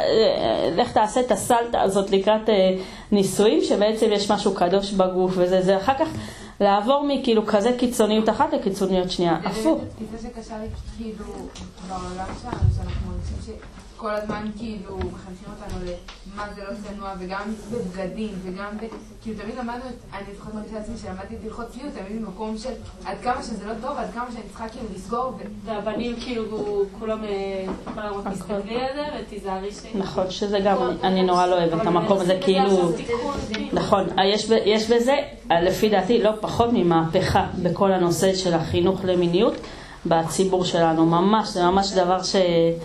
לך תעשה את הסלטה הזאת לקראת ניסויים, שבעצם יש משהו קדוש בגוף, וזה, זה אחר כך לעבור מכאילו כזה קיצוניות אחת לקיצוניות שנייה. הפוך. זה שקשה לי כאילו בעולם שלנו, שאנחנו מרגישים שכל הזמן כאילו מחנכים אותנו למה זה לא צנוע, וגם בבגדים, וגם ב... כאילו תמיד למדנו, אני לפחות מרגישה לעצמי שלמדתי הלכות צניעות, תמיד במקום של עד כמה שזה לא טוב, עד כמה שאני צריכה כאילו לסגור. והבנים כאילו כולם יכולים לראות מסתכלי על זה ותיזהרי ש... נכון, שזה גם, אני נורא לא אוהבת, המקום הזה כאילו... נכון, יש בזה, לפי דעתי, לא פחות ממהפכה בכל הנושא של החינוך למיניות בציבור שלנו. ממש, זה ממש דבר ש...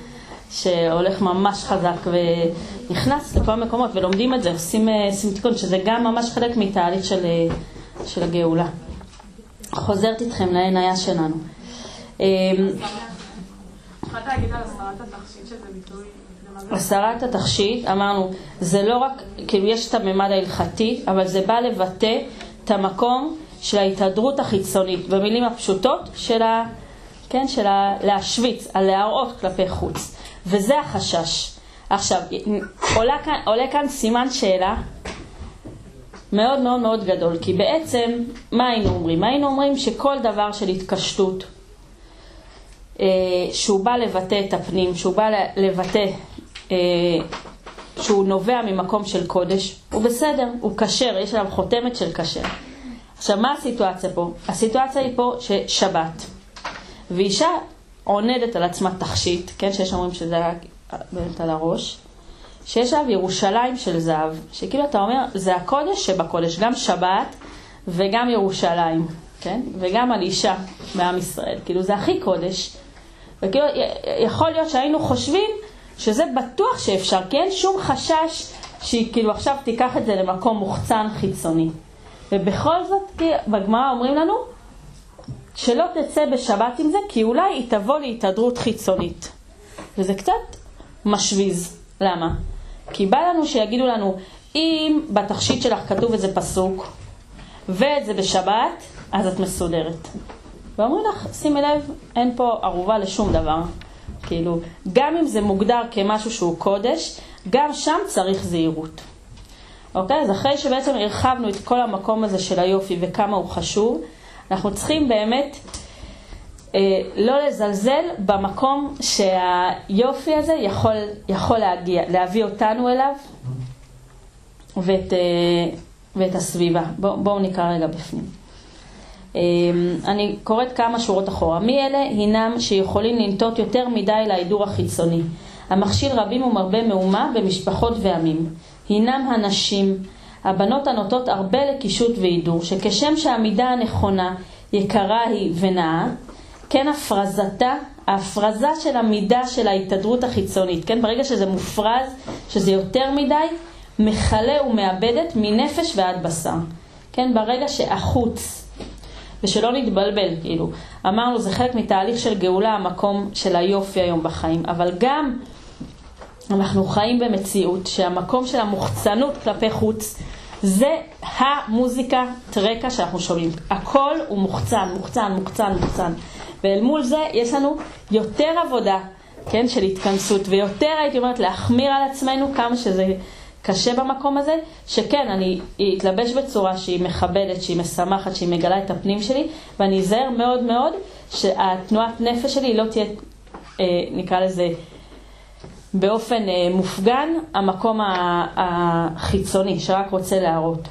שהולך ממש חזק ונכנס לכל המקומות ולומדים את זה, עושים, עושים תיקון, שזה גם ממש חלק מתהליך של, של הגאולה. חוזרת איתכם לעיניה שלנו. יכולת להגיד על הסרת התכשיט שזה ביטוי? הסרת התכשיט, אמרנו, זה לא רק, כאילו יש את הממד ההלכתי, אבל זה בא לבטא את המקום של ההתהדרות החיצונית, במילים הפשוטות של ה... כן, של ה... להשוויץ, על להראות כלפי חוץ. וזה החשש. עכשיו, עולה כאן, עולה כאן סימן שאלה מאוד מאוד מאוד גדול, כי בעצם, מה היינו אומרים? היינו אומרים שכל דבר של התקשטות, אה, שהוא בא לבטא את הפנים, שהוא בא לבטא, אה, שהוא נובע ממקום של קודש, הוא בסדר, הוא כשר, יש עליו חותמת של כשר. עכשיו, מה הסיטואציה פה? הסיטואציה היא פה ששבת, ואישה עונדת על עצמה תכשיט, כן, שיש אומרים שזה היה באמת על הראש, שיש עליו ירושלים של זהב, שכאילו אתה אומר, זה הקודש שבקודש, גם שבת וגם ירושלים, כן, וגם על אישה בעם ישראל, כאילו זה הכי קודש, וכאילו יכול להיות שהיינו חושבים שזה בטוח שאפשר, כי אין שום חשש שהיא כאילו עכשיו תיקח את זה למקום מוחצן חיצוני, ובכל זאת בגמרא אומרים לנו, שלא תצא בשבת עם זה, כי אולי היא תבוא להתהדרות חיצונית. וזה קצת משוויז. למה? כי בא לנו שיגידו לנו, אם בתכשיט שלך כתוב איזה פסוק, ואת זה בשבת, אז את מסודרת. ואומרים לך, שימי לב, אין פה ערובה לשום דבר. כאילו, גם אם זה מוגדר כמשהו שהוא קודש, גם שם צריך זהירות. אוקיי? אז אחרי שבעצם הרחבנו את כל המקום הזה של היופי וכמה הוא חשוב, אנחנו צריכים באמת אה, לא לזלזל במקום שהיופי הזה יכול, יכול להגיע, להביא אותנו אליו ואת, אה, ואת הסביבה. בוא, בואו נקרא רגע בפנים. אה, אני קוראת כמה שורות אחורה. מי אלה הינם שיכולים לנטות יותר מדי להידור החיצוני, המכשיל רבים ומרבה מאומה במשפחות ועמים. הינם הנשים, הבנות הנוטות הרבה לקישוט והידור, שכשם שהמידה הנכונה יקרה היא ונאה, כן הפרזתה, ההפרזה של המידה של ההתהדרות החיצונית, כן? ברגע שזה מופרז, שזה יותר מדי, מחלה ומאבדת מנפש ועד בשר. כן? ברגע שהחוץ, ושלא נתבלבל, כאילו, אמרנו, זה חלק מתהליך של גאולה, המקום של היופי היום בחיים, אבל גם אנחנו חיים במציאות שהמקום של המוחצנות כלפי חוץ זה המוזיקה טרקה שאנחנו שומעים. הכל הוא מוחצן, מוחצן, מוחצן, מוחצן. ואל מול זה יש לנו יותר עבודה, כן, של התכנסות, ויותר הייתי אומרת להחמיר על עצמנו כמה שזה קשה במקום הזה, שכן, אני אתלבש בצורה שהיא מכבדת, שהיא משמחת, שהיא מגלה את הפנים שלי, ואני אזהר מאוד מאוד שהתנועת נפש שלי לא תהיה, אה, נקרא לזה, באופן אה, מופגן, המקום החיצוני שרק רוצה להראות.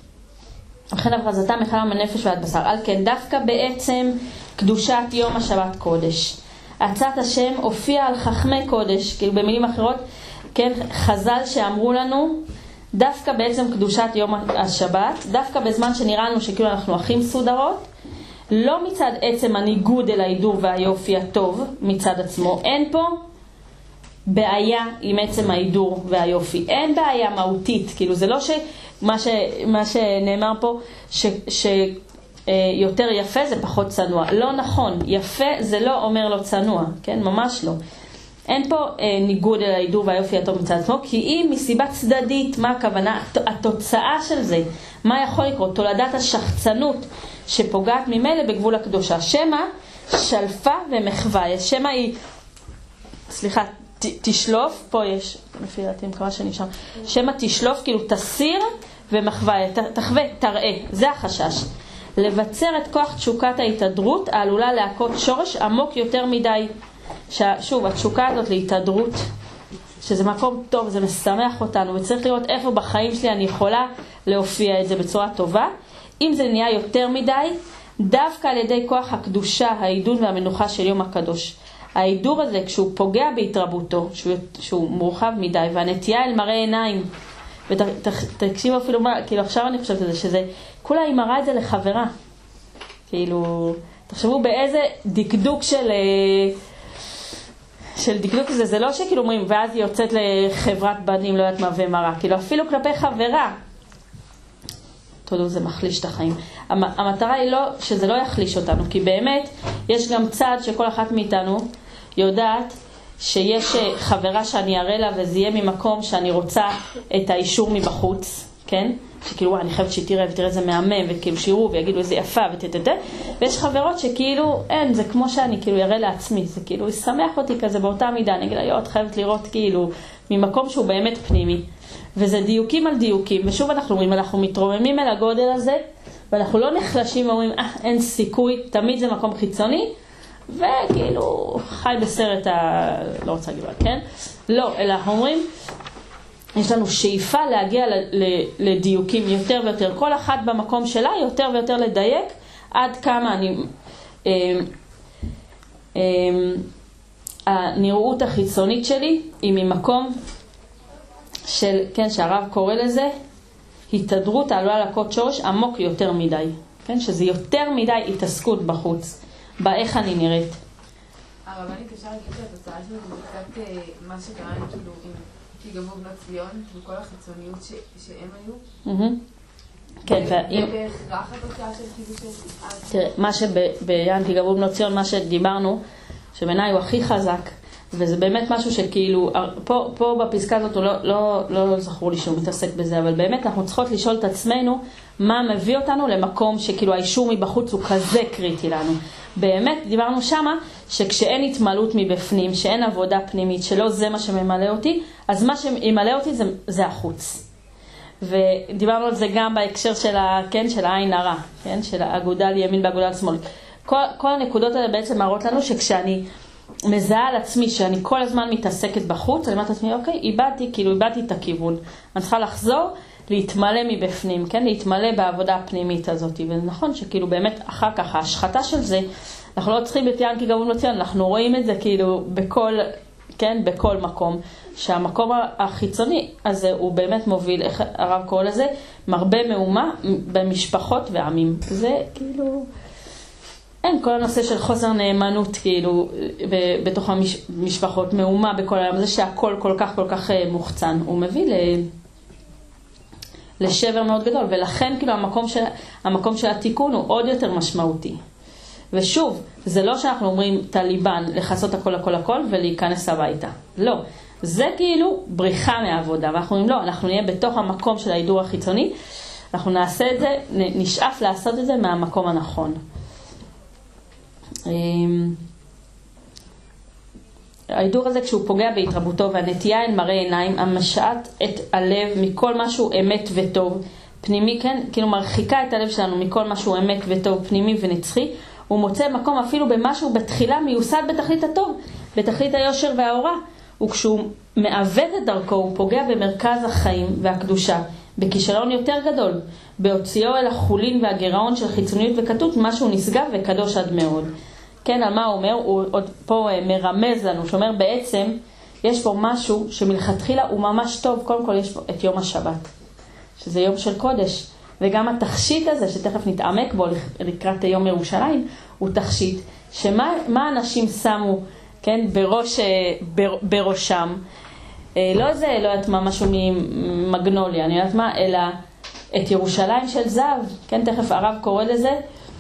לכן הפרזתה מחלה מנפש ועד בשר. על כן, דווקא בעצם קדושת יום השבת קודש, עצת השם הופיע על חכמי קודש, כאילו במילים אחרות, כן, חז"ל שאמרו לנו, דווקא בעצם קדושת יום השבת, דווקא בזמן שנראה לנו שכאילו אנחנו הכי מסודרות, לא מצד עצם הניגוד אל ההידור והיופי הטוב מצד עצמו, אין פה בעיה עם עצם ההידור והיופי, אין בעיה מהותית, כאילו זה לא שמה ש, מה שנאמר פה ש, ש, יותר יפה זה פחות צנוע, לא נכון, יפה זה לא אומר לא צנוע, כן, ממש לא. אין פה אה, ניגוד אל ההידור והיופי הטוב מצד עצמו, כי אם מסיבה צדדית, מה הכוונה? התוצאה של זה, מה יכול לקרות? תולדת השחצנות שפוגעת ממילא בגבול הקדושה. שמה שלפה ומחווה, שמה היא, סליחה, ת, תשלוף, פה יש, לפי דעתי מקווה שנשאר, שמה תשלוף, כאילו תסיר ומחווה, ת, תחווה, תראה, זה החשש. לבצר את כוח תשוקת ההתהדרות העלולה להכות שורש עמוק יותר מדי. שוב, התשוקה הזאת להתהדרות, שזה מקום טוב, זה משמח אותנו, וצריך לראות איפה בחיים שלי אני יכולה להופיע את זה בצורה טובה. אם זה נהיה יותר מדי, דווקא על ידי כוח הקדושה, העידון והמנוחה של יום הקדוש. העידור הזה, כשהוא פוגע בהתרבותו, שהוא, שהוא מורחב מדי, והנטייה אל מראה עיניים, ותקשיב אפילו מה, כאילו עכשיו אני חושבת את זה, שזה, כולה היא מראה את זה לחברה. כאילו, תחשבו באיזה דקדוק של... של דקדוק הזה, זה לא שכאילו אומרים, ואז היא יוצאת לחברת בנים, לא יודעת מה ומראה, כאילו אפילו כלפי חברה, תודו, זה מחליש את החיים. המטרה היא לא, שזה לא יחליש אותנו, כי באמת יש גם צד שכל אחת מאיתנו יודעת שיש חברה שאני אראה לה, וזה יהיה ממקום שאני רוצה את האישור מבחוץ, כן? שכאילו, אני חייבת שתראה ותראה זה מהמם, וכאילו שירו ויגידו איזה יפה ותתתה, ויש חברות שכאילו, אין, זה כמו שאני כאילו יראה לעצמי, זה כאילו ישמח אותי כזה באותה מידה, אני אגיד לה, יו, את חייבת לראות כאילו, ממקום שהוא באמת פנימי, וזה דיוקים על דיוקים, ושוב אנחנו אומרים, אנחנו מתרוממים אל הגודל הזה, ואנחנו לא נחלשים ואומרים, אה, אין סיכוי, תמיד זה מקום חיצוני, וכאילו, חי בסרט ה... לא רוצה להגיד, כן? לא, אלא אומרים, יש לנו שאיפה להגיע לדיוקים יותר ויותר, כל אחת במקום שלה יותר ויותר לדייק עד כמה אני, אה, אה, הנראות החיצונית שלי היא ממקום של, כן, שהרב קורא לזה התהדרות העלולה להכות שורש עמוק יותר מדי, כן, שזה יותר מדי התעסקות בחוץ, באיך אני נראית. הרב, אני קשה להגיד שהתוצאה שלנו זה קצת מה שקרה לי כאילו עם תיגבו בנות ציון, וכל החיצוניות שהם היו. כן, ואם... ובהכרח התוצאה של כאילו של... תראה, מה שביין תיגבו בנות ציון, מה שדיברנו, שבעיניי הוא הכי חזק, וזה באמת משהו שכאילו, פה, פה בפסקה הזאת לא, לא, לא זכור לי שהוא מתעסק בזה, אבל באמת אנחנו צריכות לשאול את עצמנו מה מביא אותנו למקום שכאילו האישור מבחוץ הוא כזה קריטי לנו. באמת דיברנו שמה שכשאין התמלאות מבפנים, שאין עבודה פנימית, שלא זה מה שממלא אותי, אז מה שממלא אותי זה, זה החוץ. ודיברנו על זה גם בהקשר של, ה, כן, של העין הרע, כן, של האגודה לימין באגודה לשמאל. כל, כל הנקודות האלה בעצם מראות לנו שכשאני מזהה על עצמי שאני כל הזמן מתעסקת בחוץ, אני אומרת לעצמי, אוקיי, איבדתי, כאילו איבדתי את הכיוון. אני צריכה לחזור, להתמלא מבפנים, כן? להתמלא בעבודה הפנימית הזאת. ונכון שכאילו באמת אחר כך ההשחתה של זה, אנחנו לא צריכים בטיין כגבון בציון, אנחנו רואים את זה כאילו בכל, כן? בכל מקום. שהמקום החיצוני הזה הוא באמת מוביל, איך הרב קורא לזה? מרבה מהומה במשפחות ועמים. זה כאילו... אין, כל הנושא של חוסר נאמנות כאילו בתוך המשפחות, מהומה בכל העולם, זה שהכל כל כך כל כך מוחצן, הוא מביא ל... לשבר מאוד גדול, ולכן כאילו המקום של, המקום של התיקון הוא עוד יותר משמעותי. ושוב, זה לא שאנחנו אומרים טליבן, לחסות הכל הכל הכל ולהיכנס הביתה. לא, זה כאילו בריחה מהעבודה, ואנחנו אומרים לא, אנחנו נהיה בתוך המקום של ההידור החיצוני, אנחנו נעשה את זה, נשאף לעשות את זה מהמקום הנכון. ההידור הזה כשהוא פוגע בהתרבותו והנטייה אל מראה עיניים המשעת את הלב מכל משהו אמת וטוב פנימי, כן, כאילו מרחיקה את הלב שלנו מכל משהו אמת וטוב פנימי ונצחי, הוא מוצא מקום אפילו במשהו בתחילה מיוסד בתכלית הטוב, בתכלית היושר והאורה, וכשהוא מעוות את דרכו הוא פוגע במרכז החיים והקדושה, בכישלון יותר גדול, בהוציאו אל החולין והגירעון של חיצוניות וכתות, משהו נשגב וקדוש עד מאוד. כן, על מה הוא אומר? הוא עוד פה מרמז לנו, שאומר בעצם, יש פה משהו שמלכתחילה הוא ממש טוב. קודם כל יש פה את יום השבת, שזה יום של קודש, וגם התכשיט הזה, שתכף נתעמק בו לקראת יום ירושלים, הוא תכשיט, שמה מה אנשים שמו, כן, בראש, בר, בראשם, לא איזה, לא יודעת מה, משהו ממגנוליה, אני יודעת מה, אלא את ירושלים של זהב, כן, תכף הרב קורא לזה,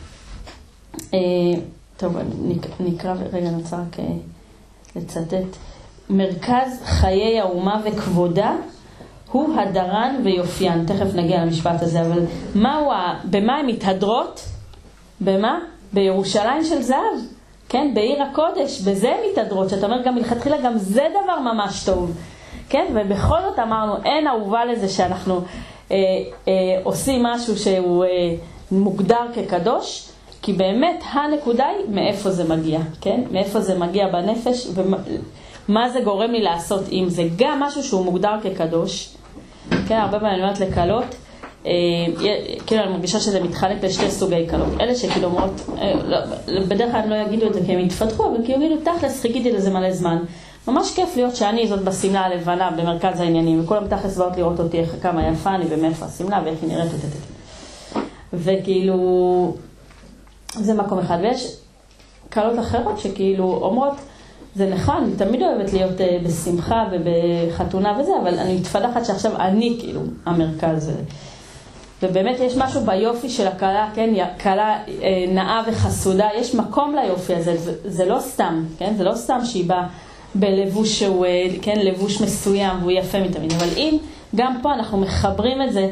טוב, נקרא, רגע נצא רק לצטט. מרכז חיי האומה וכבודה הוא הדרן ויופיין. תכף נגיע למשפט הזה, אבל מה הוא, במה הן מתהדרות? במה? בירושלים של זהב. כן, בעיר הקודש, בזה הן מתהדרות. שאתה אומר גם מלכתחילה, גם זה דבר ממש טוב. כן, ובכל זאת אמרנו, אין אהובה לזה שאנחנו אה, אה, עושים משהו שהוא אה, מוגדר כקדוש, כי באמת הנקודה היא מאיפה זה מגיע, כן? מאיפה זה מגיע בנפש ומה זה גורם לי לעשות עם זה. גם משהו שהוא מוגדר כקדוש, כן? הרבה פעמים אני אומרת לקלות, אה, כאילו אני מרגישה שזה מתחלק לשתי סוגי קלות. אלה שכאילו אומרות, אה, לא, בדרך כלל הם לא יגידו את זה כי הם יתפתחו, אבל כאילו יגידו תכלס, חיכיתי לזה מלא זמן. ממש כיף להיות שאני זאת בסמלה הלבנה במרכז העניינים, וכולם תכלס באות לראות אותי איך, כמה יפה אני ומאיפה הסמלה ואיך היא נראית את זה. וכאילו... זה מקום אחד, ויש קהלות אחרות שכאילו אומרות, זה נכון, אני תמיד אוהבת להיות uh, בשמחה ובחתונה וזה, אבל אני מתפדחת שעכשיו אני כאילו המרכז. ובאמת יש משהו ביופי של הקהלה, כן, קהלה uh, נאה וחסודה, יש מקום ליופי הזה, זה, זה לא סתם, כן, זה לא סתם שהיא באה בלבוש שהוא, uh, כן, לבוש מסוים והוא יפה מתמיד, אבל אם גם פה אנחנו מחברים את זה,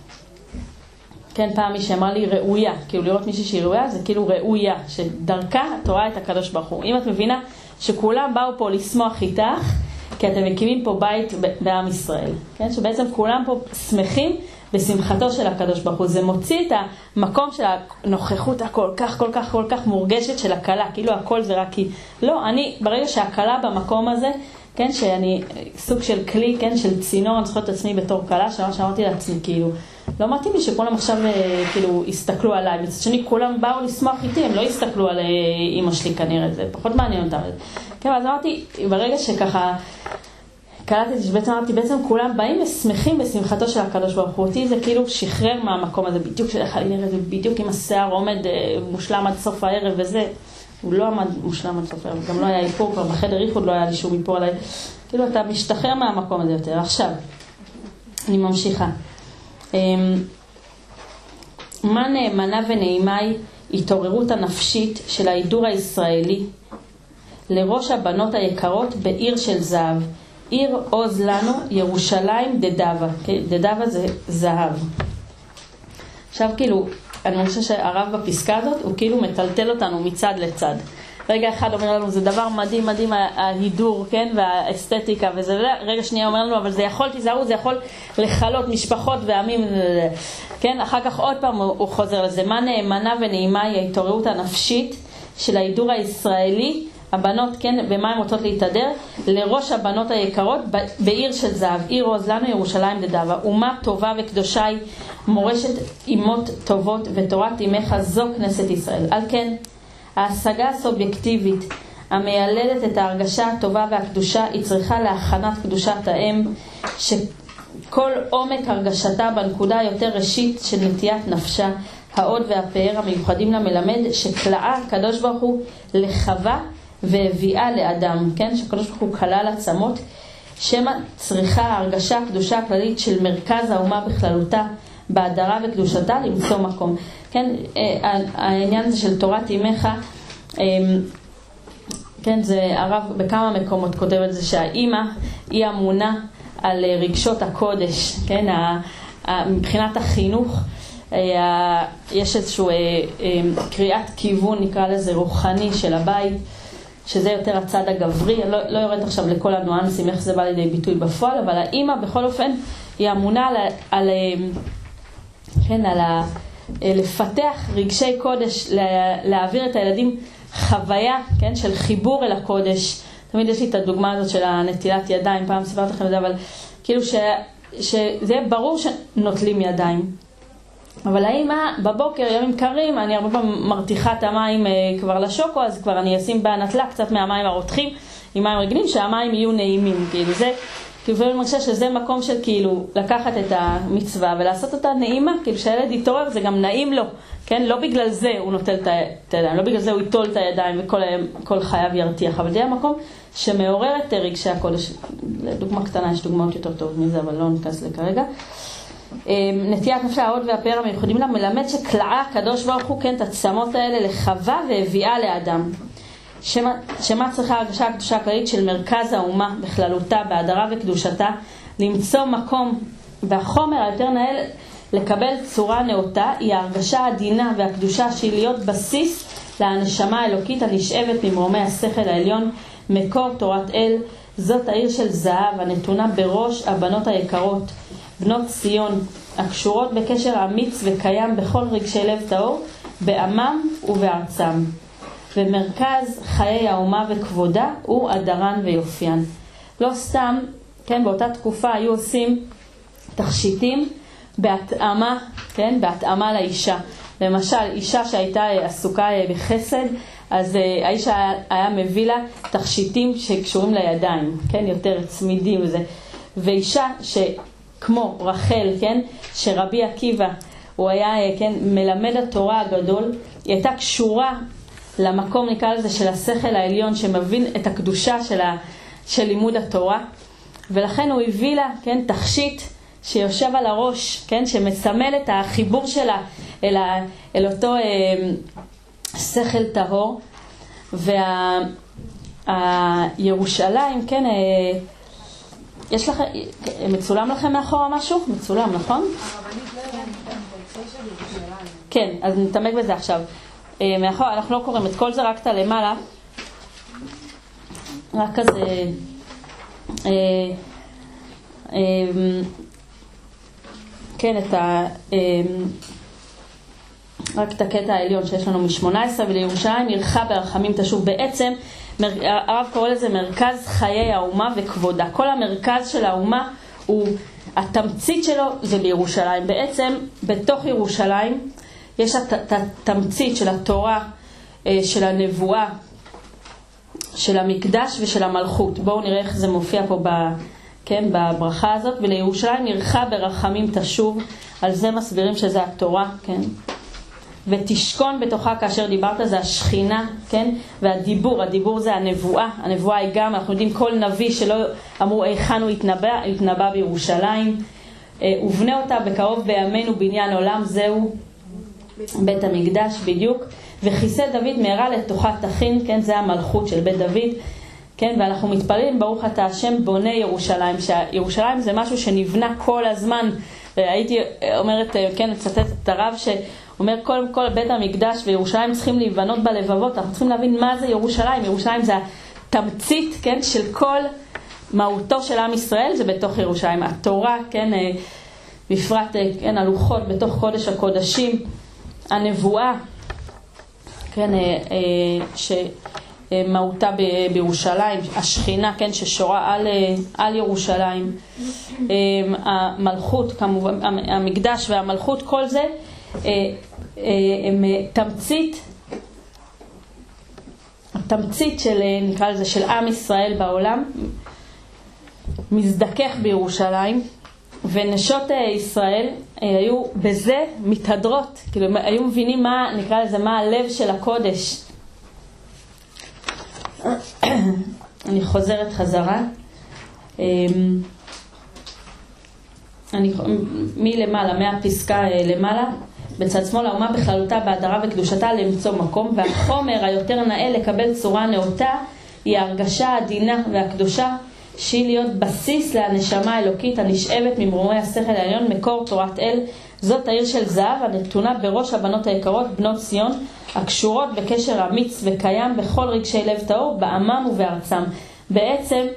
כן, פעם מי שאמרה לי ראויה, כאילו לראות מישהי שהיא ראויה, זה כאילו ראויה, שדרכה את רואה את הקדוש ברוך הוא. אם את מבינה שכולם באו פה לשמוח איתך, כי אתם מקימים פה בית בעם ישראל, כן, שבעצם כולם פה שמחים בשמחתו של הקדוש ברוך הוא. זה מוציא את המקום של הנוכחות הכל כך, כל כך, כל כך מורגשת של הקלה, כאילו הכל זה רק כי, לא, אני, ברגע שהקלה במקום הזה, כן, שאני סוג של כלי, כן, של צינור, אני זוכרת את עצמי בתור קלה, שאמרתי לעצמי, כאילו, לא אמרתי לי שכולם עכשיו כאילו הסתכלו עליי, מצד שני כולם באו לשמוח איתי, הם לא הסתכלו על אמא שלי כנראה, זה פחות מעניין אותם. כן, אז אמרתי, ברגע שככה קלטתי, שבעצם אמרתי, בעצם כולם באים ושמחים בשמחתו של הקדוש ברוך הוא. אותי זה כאילו שחרר מהמקום הזה, בדיוק שלך לי נראה, זה בדיוק עם השיער עומד מושלם עד סוף הערב וזה, הוא לא עמד מושלם עד סוף הערב, גם לא היה איפור, כבר בחדר איחוד לא היה לי שום איפור עליי, כאילו אתה משתחרר מהמקום הזה יותר. עכשיו, אני ממשיכה. מה נאמנה ונעימה היא התעוררות הנפשית של ההידור הישראלי לראש הבנות היקרות בעיר של זהב. עיר עוז לנו ירושלים דדבה. דדבה זה זהב. עכשיו כאילו, אני חושב שהרב בפסקה הזאת הוא כאילו מטלטל אותנו מצד לצד. רגע אחד אומר לנו, זה דבר מדהים, מדהים, ההידור, כן, והאסתטיקה, וזה, רגע שנייה אומר לנו, אבל זה יכול, תיזהרו, זה יכול לחלות משפחות ועמים, כן, אחר כך עוד פעם הוא חוזר לזה, מה נאמנה ונעימה היא ההתעוררות הנפשית של ההידור הישראלי, הבנות, כן, במה הן רוצות להתהדר? לראש הבנות היקרות בעיר של זהב, עיר עוז לנו ירושלים דדבה, אומה טובה וקדושה היא מורשת אימות טובות ותורת אימך זו כנסת ישראל. על כן, ההשגה הסובייקטיבית המיילדת את ההרגשה הטובה והקדושה היא צריכה להכנת קדושת האם, שכל עומק הרגשתה בנקודה יותר ראשית של נטיית נפשה, העוד והפאר המיוחדים למלמד שקלעה הקדוש ברוך הוא לחווה והביאה לאדם, כן? שקדוש ברוך הוא כלל עצמות, שמה צריכה ההרגשה הקדושה הכללית של מרכז האומה בכללותה, בהדרה וקדושתה למצוא מקום. כן, העניין הזה של תורת אימך, כן, זה הרב בכמה מקומות כותב את זה שהאימא היא אמונה על רגשות הקודש, כן, מבחינת החינוך יש איזשהו קריאת כיוון, נקרא לזה רוחני של הבית, שזה יותר הצד הגברי. אני לא, לא יורד עכשיו לכל הנואנסים איך זה בא לידי ביטוי בפועל, אבל האימא בכל אופן היא אמונה על, על, כן, על ה, לפתח רגשי קודש, להעביר את הילדים חוויה, כן, של חיבור אל הקודש. תמיד יש לי את הדוגמה הזאת של הנטילת ידיים, פעם סיפרתי לכם את זה, אבל כאילו ש, שזה ברור שנוטלים ידיים. אבל האמא בבוקר, ימים קרים, אני הרבה פעמים מרתיחה את המים כבר לשוקו, אז כבר אני אשים בנטלה קצת מהמים הרותחים, עם מים רגלים, שהמים יהיו נעימים. כאילו זה, כאילו אני מרגישה שזה מקום של כאילו לקחת את המצווה ולעשות אותה נעימה, כאילו שהילד יתעורר זה גם נעים לו, כן? לא בגלל זה הוא נוטל את הידיים, לא בגלל זה הוא יטול את הידיים וכל חייו ירתיח, אבל זה המקום שמעורר את רגשי הקודש. לדוגמה קטנה, יש דוגמאות יותר טוב מזה, אבל לא ניכנס לכרגע. נטיית נפש העוד והפאר המיוחדים לה מלמד שקלעה הקדוש ברוך הוא, כן, את העצמות האלה לחווה והביאה לאדם. שמה, שמה צריכה הרגשה הקדושה הכללית של מרכז האומה בכללותה, בהדרה וקדושתה, למצוא מקום, והחומר היותר נהל לקבל צורה נאותה היא ההרגשה העדינה והקדושה שהיא להיות בסיס להנשמה האלוקית הנשאבת ממרומי השכל העליון, מקור תורת אל. זאת העיר של זהב הנתונה בראש הבנות היקרות, בנות ציון, הקשורות בקשר אמיץ וקיים בכל רגשי לב טהור, בעמם ובארצם. ומרכז חיי האומה וכבודה הוא אדרן ויופיין. לא סתם, כן, באותה תקופה היו עושים תכשיטים בהתאמה, כן, בהתאמה לאישה. למשל, אישה שהייתה עסוקה בחסד, אז האיש היה, היה מביא לה תכשיטים שקשורים לידיים, כן, יותר צמידים וזה. ואישה שכמו רחל, כן, שרבי עקיבא, הוא היה, כן, מלמד התורה הגדול, היא הייתה קשורה למקום, נקרא לזה, של השכל העליון, שמבין את הקדושה של, ה, של לימוד התורה. ולכן הוא הביא לה, כן, תכשיט שיושב על הראש, כן, שמסמל את החיבור שלה אל, ה, אל אותו אה, שכל טהור. והירושלים, כן, אה, יש לכם, מצולם לכם מאחורה משהו? מצולם, נכון? כן, אז נתעמק בזה עכשיו. מאחור, אנחנו לא קוראים את כל זה, רק את הלמעלה, רק כזה, אה, אה, כן, את ה, אה, רק את הקטע העליון שיש לנו מ-שמונה עשרה, ולירושלים ירחה ברחמים תשוב. בעצם, הרב קורא לזה מרכז חיי האומה וכבודה. כל המרכז של האומה הוא, התמצית שלו זה בירושלים. בעצם, בתוך ירושלים, יש את התמצית של התורה, של הנבואה, של המקדש ושל המלכות. בואו נראה איך זה מופיע פה ב, כן, בברכה הזאת. ולירושלים ירחה ברחמים תשוב, על זה מסבירים שזה התורה, כן? ותשכון בתוכה, כאשר דיברת, זה השכינה, כן? והדיבור, הדיבור זה הנבואה. הנבואה היא גם, אנחנו יודעים, כל נביא שלא אמרו היכן הוא יתנבא, יתנבא בירושלים. ובנה אותה בקרוב בימינו בניין עולם, זהו בית המקדש בדיוק. וכיסא דוד מהרה לתוכה תכין, כן, זה המלכות של בית דוד, כן, ואנחנו מתפללים ברוך אתה השם בונה ירושלים, שירושלים זה משהו שנבנה כל הזמן, והייתי אומרת, כן, מצטט את הרב שאומר קודם כל בית המקדש וירושלים צריכים להיבנות בלבבות, אנחנו צריכים להבין מה זה ירושלים, ירושלים זה התמצית, כן, של כל מהותו של עם ישראל, זה בתוך ירושלים, התורה, כן, בפרט, כן, הלוחות בתוך קודש הקודשים, הנבואה, כן, שמהותה בירושלים, השכינה, כן, ששורה על, על ירושלים, המלכות, כמובן, המקדש והמלכות, כל זה הם תמצית, התמצית של, נקרא לזה, של עם ישראל בעולם, מזדכך בירושלים, ונשות ישראל היו בזה מתהדרות, כאילו היו מבינים מה, נקרא לזה, מה הלב של הקודש. אני חוזרת חזרה. אני, מלמעלה, מהפסקה למעלה, בצד שמאל, האומה בכללותה בהדרה וקדושתה למצוא מקום, והחומר היותר נאה לקבל צורה נאותה היא ההרגשה העדינה והקדושה, שהיא להיות בסיס לנשמה האלוקית הנשאבת ממרומי השכל העליון, מקור תורת אל. זאת העיר של זהב הנתונה בראש הבנות היקרות בנות ציון, הקשורות בקשר אמיץ וקיים בכל רגשי לב טהור בעמם ובארצם. בעצם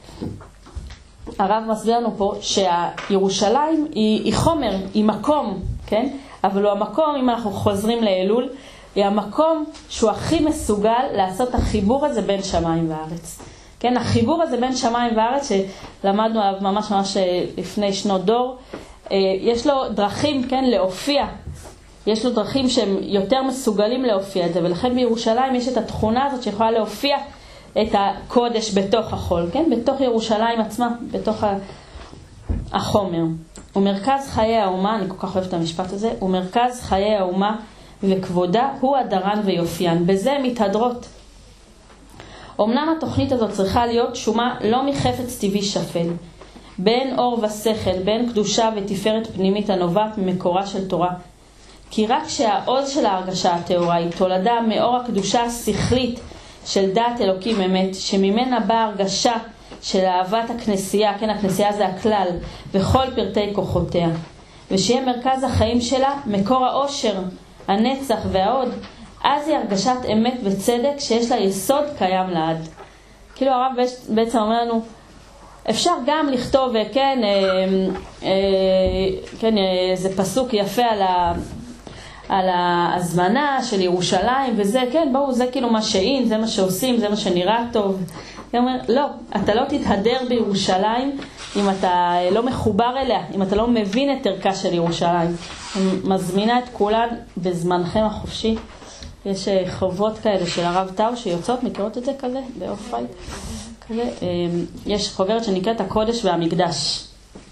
הרב מסביר לנו פה שהירושלים היא, היא חומר, היא מקום, כן? אבל הוא המקום, אם אנחנו חוזרים לאלול, היא המקום שהוא הכי מסוגל לעשות החיבור הזה בין שמיים וארץ. כן, החיבור הזה בין שמיים וארץ שלמדנו עליו ממש ממש לפני שנות דור, יש לו דרכים, כן, להופיע. יש לו דרכים שהם יותר מסוגלים להופיע את זה, ולכן בירושלים יש את התכונה הזאת שיכולה להופיע את הקודש בתוך החול, כן, בתוך ירושלים עצמה, בתוך החומר. ומרכז חיי האומה, אני כל כך אוהבת את המשפט הזה, ומרכז חיי האומה וכבודה הוא הדרן ויופיין. בזה מתהדרות. אמנם התוכנית הזאת צריכה להיות שומה לא מחפץ טבעי שפל, בין אור ושכל, בין קדושה ותפארת פנימית הנובעת ממקורה של תורה. כי רק שהעוז של ההרגשה הטהורה היא תולדה מאור הקדושה השכלית של דעת אלוקים אמת, שממנה באה הרגשה של אהבת הכנסייה, כן, הכנסייה זה הכלל, וכל פרטי כוחותיה. ושיהיה מרכז החיים שלה מקור האושר, הנצח והעוד, אז היא הרגשת אמת וצדק שיש לה יסוד קיים לעד. כאילו הרב בעצם אומר לנו, אפשר גם לכתוב, כן, אה, אה, כן, זה פסוק יפה על, ה, על ההזמנה של ירושלים וזה, כן, בואו, זה כאילו מה שאין, זה מה שעושים, זה מה שנראה טוב. הוא אומר, לא, אתה לא תתהדר בירושלים אם אתה לא מחובר אליה, אם אתה לא מבין את ערכה של ירושלים. אני מזמינה את כולן בזמנכם החופשי. יש חובות כאלה של הרב טאו שיוצאות, מכירות את זה כזה, באוף פייט כזה. יש חוברת שנקראת הקודש והמקדש,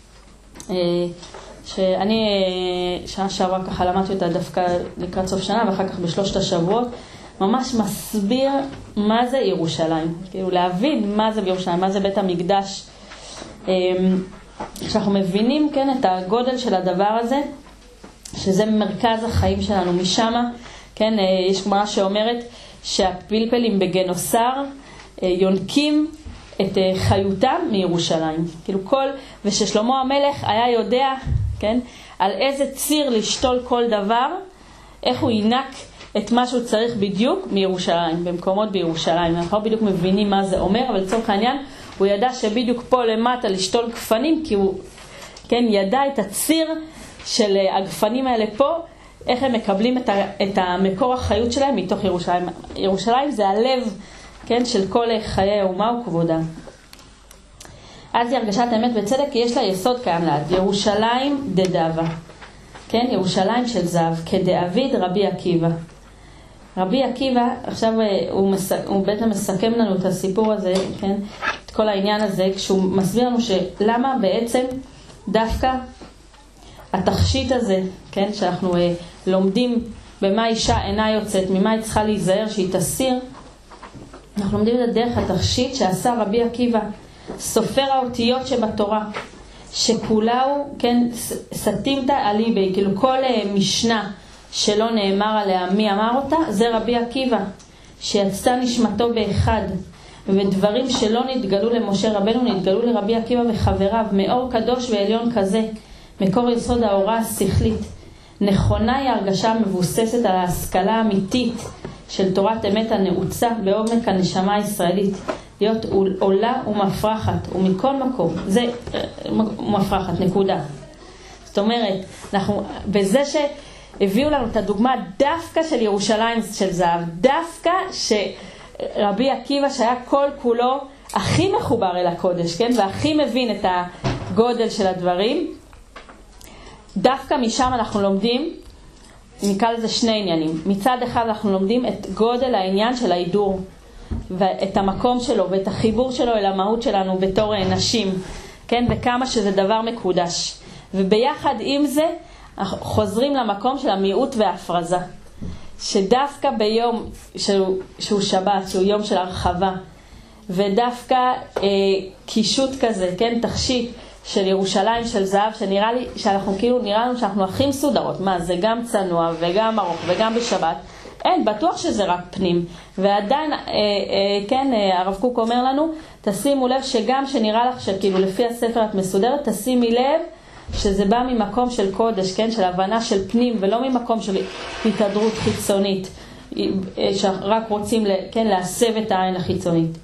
שאני שנה שעברה ככה למדתי אותה דווקא לקראת סוף שנה, ואחר כך בשלושת השבועות ממש מסביר מה זה ירושלים, כאילו להבין מה זה בירושלים, מה זה בית המקדש. כשאנחנו מבינים, כן, את הגודל של הדבר הזה, שזה מרכז החיים שלנו, משמה, כן, יש גמרא שאומרת שהפלפלים בגנוסר יונקים את חיותם מירושלים. כאילו כל, וששלמה המלך היה יודע, כן, על איזה ציר לשתול כל דבר, איך הוא ינק את מה שהוא צריך בדיוק מירושלים, במקומות בירושלים. אנחנו לא בדיוק מבינים מה זה אומר, אבל לצורך העניין הוא ידע שבדיוק פה למטה לשתול גפנים, כי הוא, כן, ידע את הציר של הגפנים האלה פה, איך הם מקבלים את, ה, את המקור החיות שלהם מתוך ירושלים. ירושלים זה הלב, כן, של כל חיי האומה וכבודה. אז היא הרגשת האמת וצדק, כי יש לה יסוד קיים לעד. ירושלים דדאבה, כן, ירושלים של זהב, כדאביד רבי עקיבא. רבי עקיבא, עכשיו הוא, מס, הוא בעצם מסכם לנו את הסיפור הזה, כן, את כל העניין הזה, כשהוא מסביר לנו שלמה בעצם דווקא התכשיט הזה, כן, שאנחנו אה, לומדים במה אישה אינה יוצאת, ממה היא צריכה להיזהר שהיא תסיר, אנחנו לומדים את הדרך התכשיט שעשה רבי עקיבא, סופר האותיות שבתורה, שכולה הוא, כן, סתימתא אליבי, כאילו כל אה, משנה, שלא נאמר עליה מי אמר אותה, זה רבי עקיבא, שיצא נשמתו באחד, ודברים שלא נתגלו למשה רבנו נתגלו לרבי עקיבא וחבריו, מאור קדוש ועליון כזה, מקור יסוד ההוראה השכלית. נכונה היא הרגשה מבוססת על ההשכלה האמיתית של תורת אמת הנעוצה בעומק הנשמה הישראלית, להיות עולה ומפרחת, ומכל מקום, זה מפרחת, נקודה. זאת אומרת, אנחנו, בזה שהביאו לנו את הדוגמה דווקא של ירושלים של זהב, דווקא שרבי עקיבא שהיה כל כולו הכי מחובר אל הקודש, כן? והכי מבין את הגודל של הדברים, דווקא משם אנחנו לומדים, נקרא לזה שני עניינים. מצד אחד אנחנו לומדים את גודל העניין של ההידור, ואת המקום שלו ואת החיבור שלו אל המהות שלנו בתור נשים, כן? וכמה שזה דבר מקודש. וביחד עם זה חוזרים למקום של המיעוט וההפרזה, שדווקא ביום שהוא, שהוא שבת, שהוא יום של הרחבה, ודווקא אה, קישוט כזה, כן? תכשיט של ירושלים של זהב, שנראה לי שאנחנו כאילו נראה לנו שאנחנו הכי מסודרות. מה, זה גם צנוע וגם ארוך וגם בשבת. אין, בטוח שזה רק פנים. ועדיין, אה, אה, כן, אה, הרב קוק אומר לנו, תשימו לב שגם שנראה לך שכאילו לפי הספר את מסודרת, תשימי לב שזה בא ממקום של קודש, כן, של הבנה של פנים, ולא ממקום של התהדרות חיצונית, שרק רוצים, כן, להסב את העין החיצונית.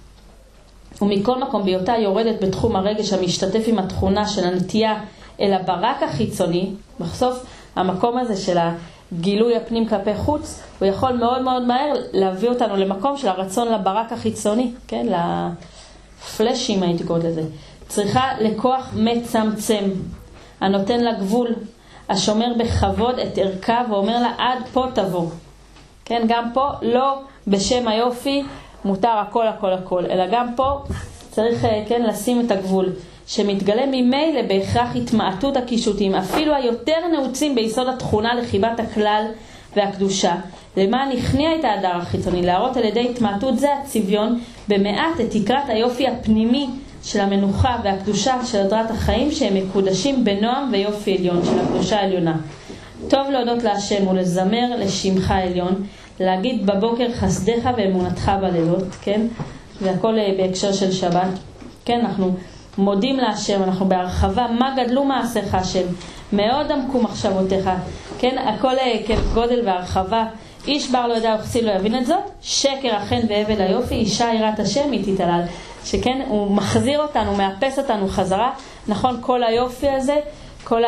ומכל מקום בהיותה יורדת בתחום הרגש המשתתף עם התכונה של הנטייה אל הברק החיצוני, בסוף המקום הזה של הגילוי הפנים כלפי חוץ, הוא יכול מאוד מאוד מהר להביא אותנו למקום של הרצון לברק החיצוני, כן, לפלשים הייתי קוראת לזה. צריכה לכוח מצמצם, הנותן לה גבול, השומר בכבוד את ערכה ואומר לה עד פה תבוא. כן, גם פה לא בשם היופי מותר הכל הכל הכל, אלא גם פה צריך, כן, לשים את הגבול, שמתגלה ממילא בהכרח התמעטות הקישוטים, אפילו היותר נעוצים ביסוד התכונה לחיבת הכלל והקדושה, למען הכניע את ההדר החיצוני, להראות על ידי התמעטות זה הצביון במעט את תקרת היופי הפנימי של המנוחה והקדושה של הדרת החיים, שהם מקודשים בנועם ויופי עליון של הקדושה העליונה. טוב להודות להשם ולזמר לשמך עליון, להגיד בבוקר חסדך ואמונתך בלילות, כן? והכל בהקשר של שבת. כן, אנחנו מודים להשם, אנחנו בהרחבה, מה גדלו מעשיך השם, מאוד עמקו מחשבותיך, כן? הכל כגודל והרחבה, איש בר לא ידע וכסיל לא יבין את זאת, שקר החן והבל היופי, אישה יראת השם היא תתעלל. שכן, הוא מחזיר אותנו, מאפס אותנו חזרה. נכון, כל היופי הזה, כל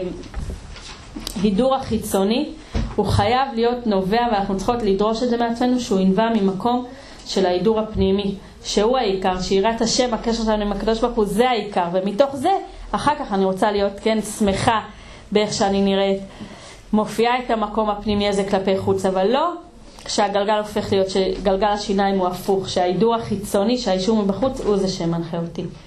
ההידור החיצוני, הוא חייב להיות נובע, ואנחנו צריכות לדרוש את זה מעצמנו, שהוא ינבע ממקום של ההידור הפנימי, שהוא העיקר, שיראת השם, הקשר שלנו עם הקדוש ברוך הוא, זה העיקר, ומתוך זה, אחר כך אני רוצה להיות, כן, שמחה באיך שאני נראית, מופיעה את המקום הפנימי הזה כלפי חוץ, אבל לא כשהגלגל הופך להיות, שגלגל השיניים הוא הפוך, שההידור החיצוני, שהאישור מבחוץ, הוא זה שמנחה אותי.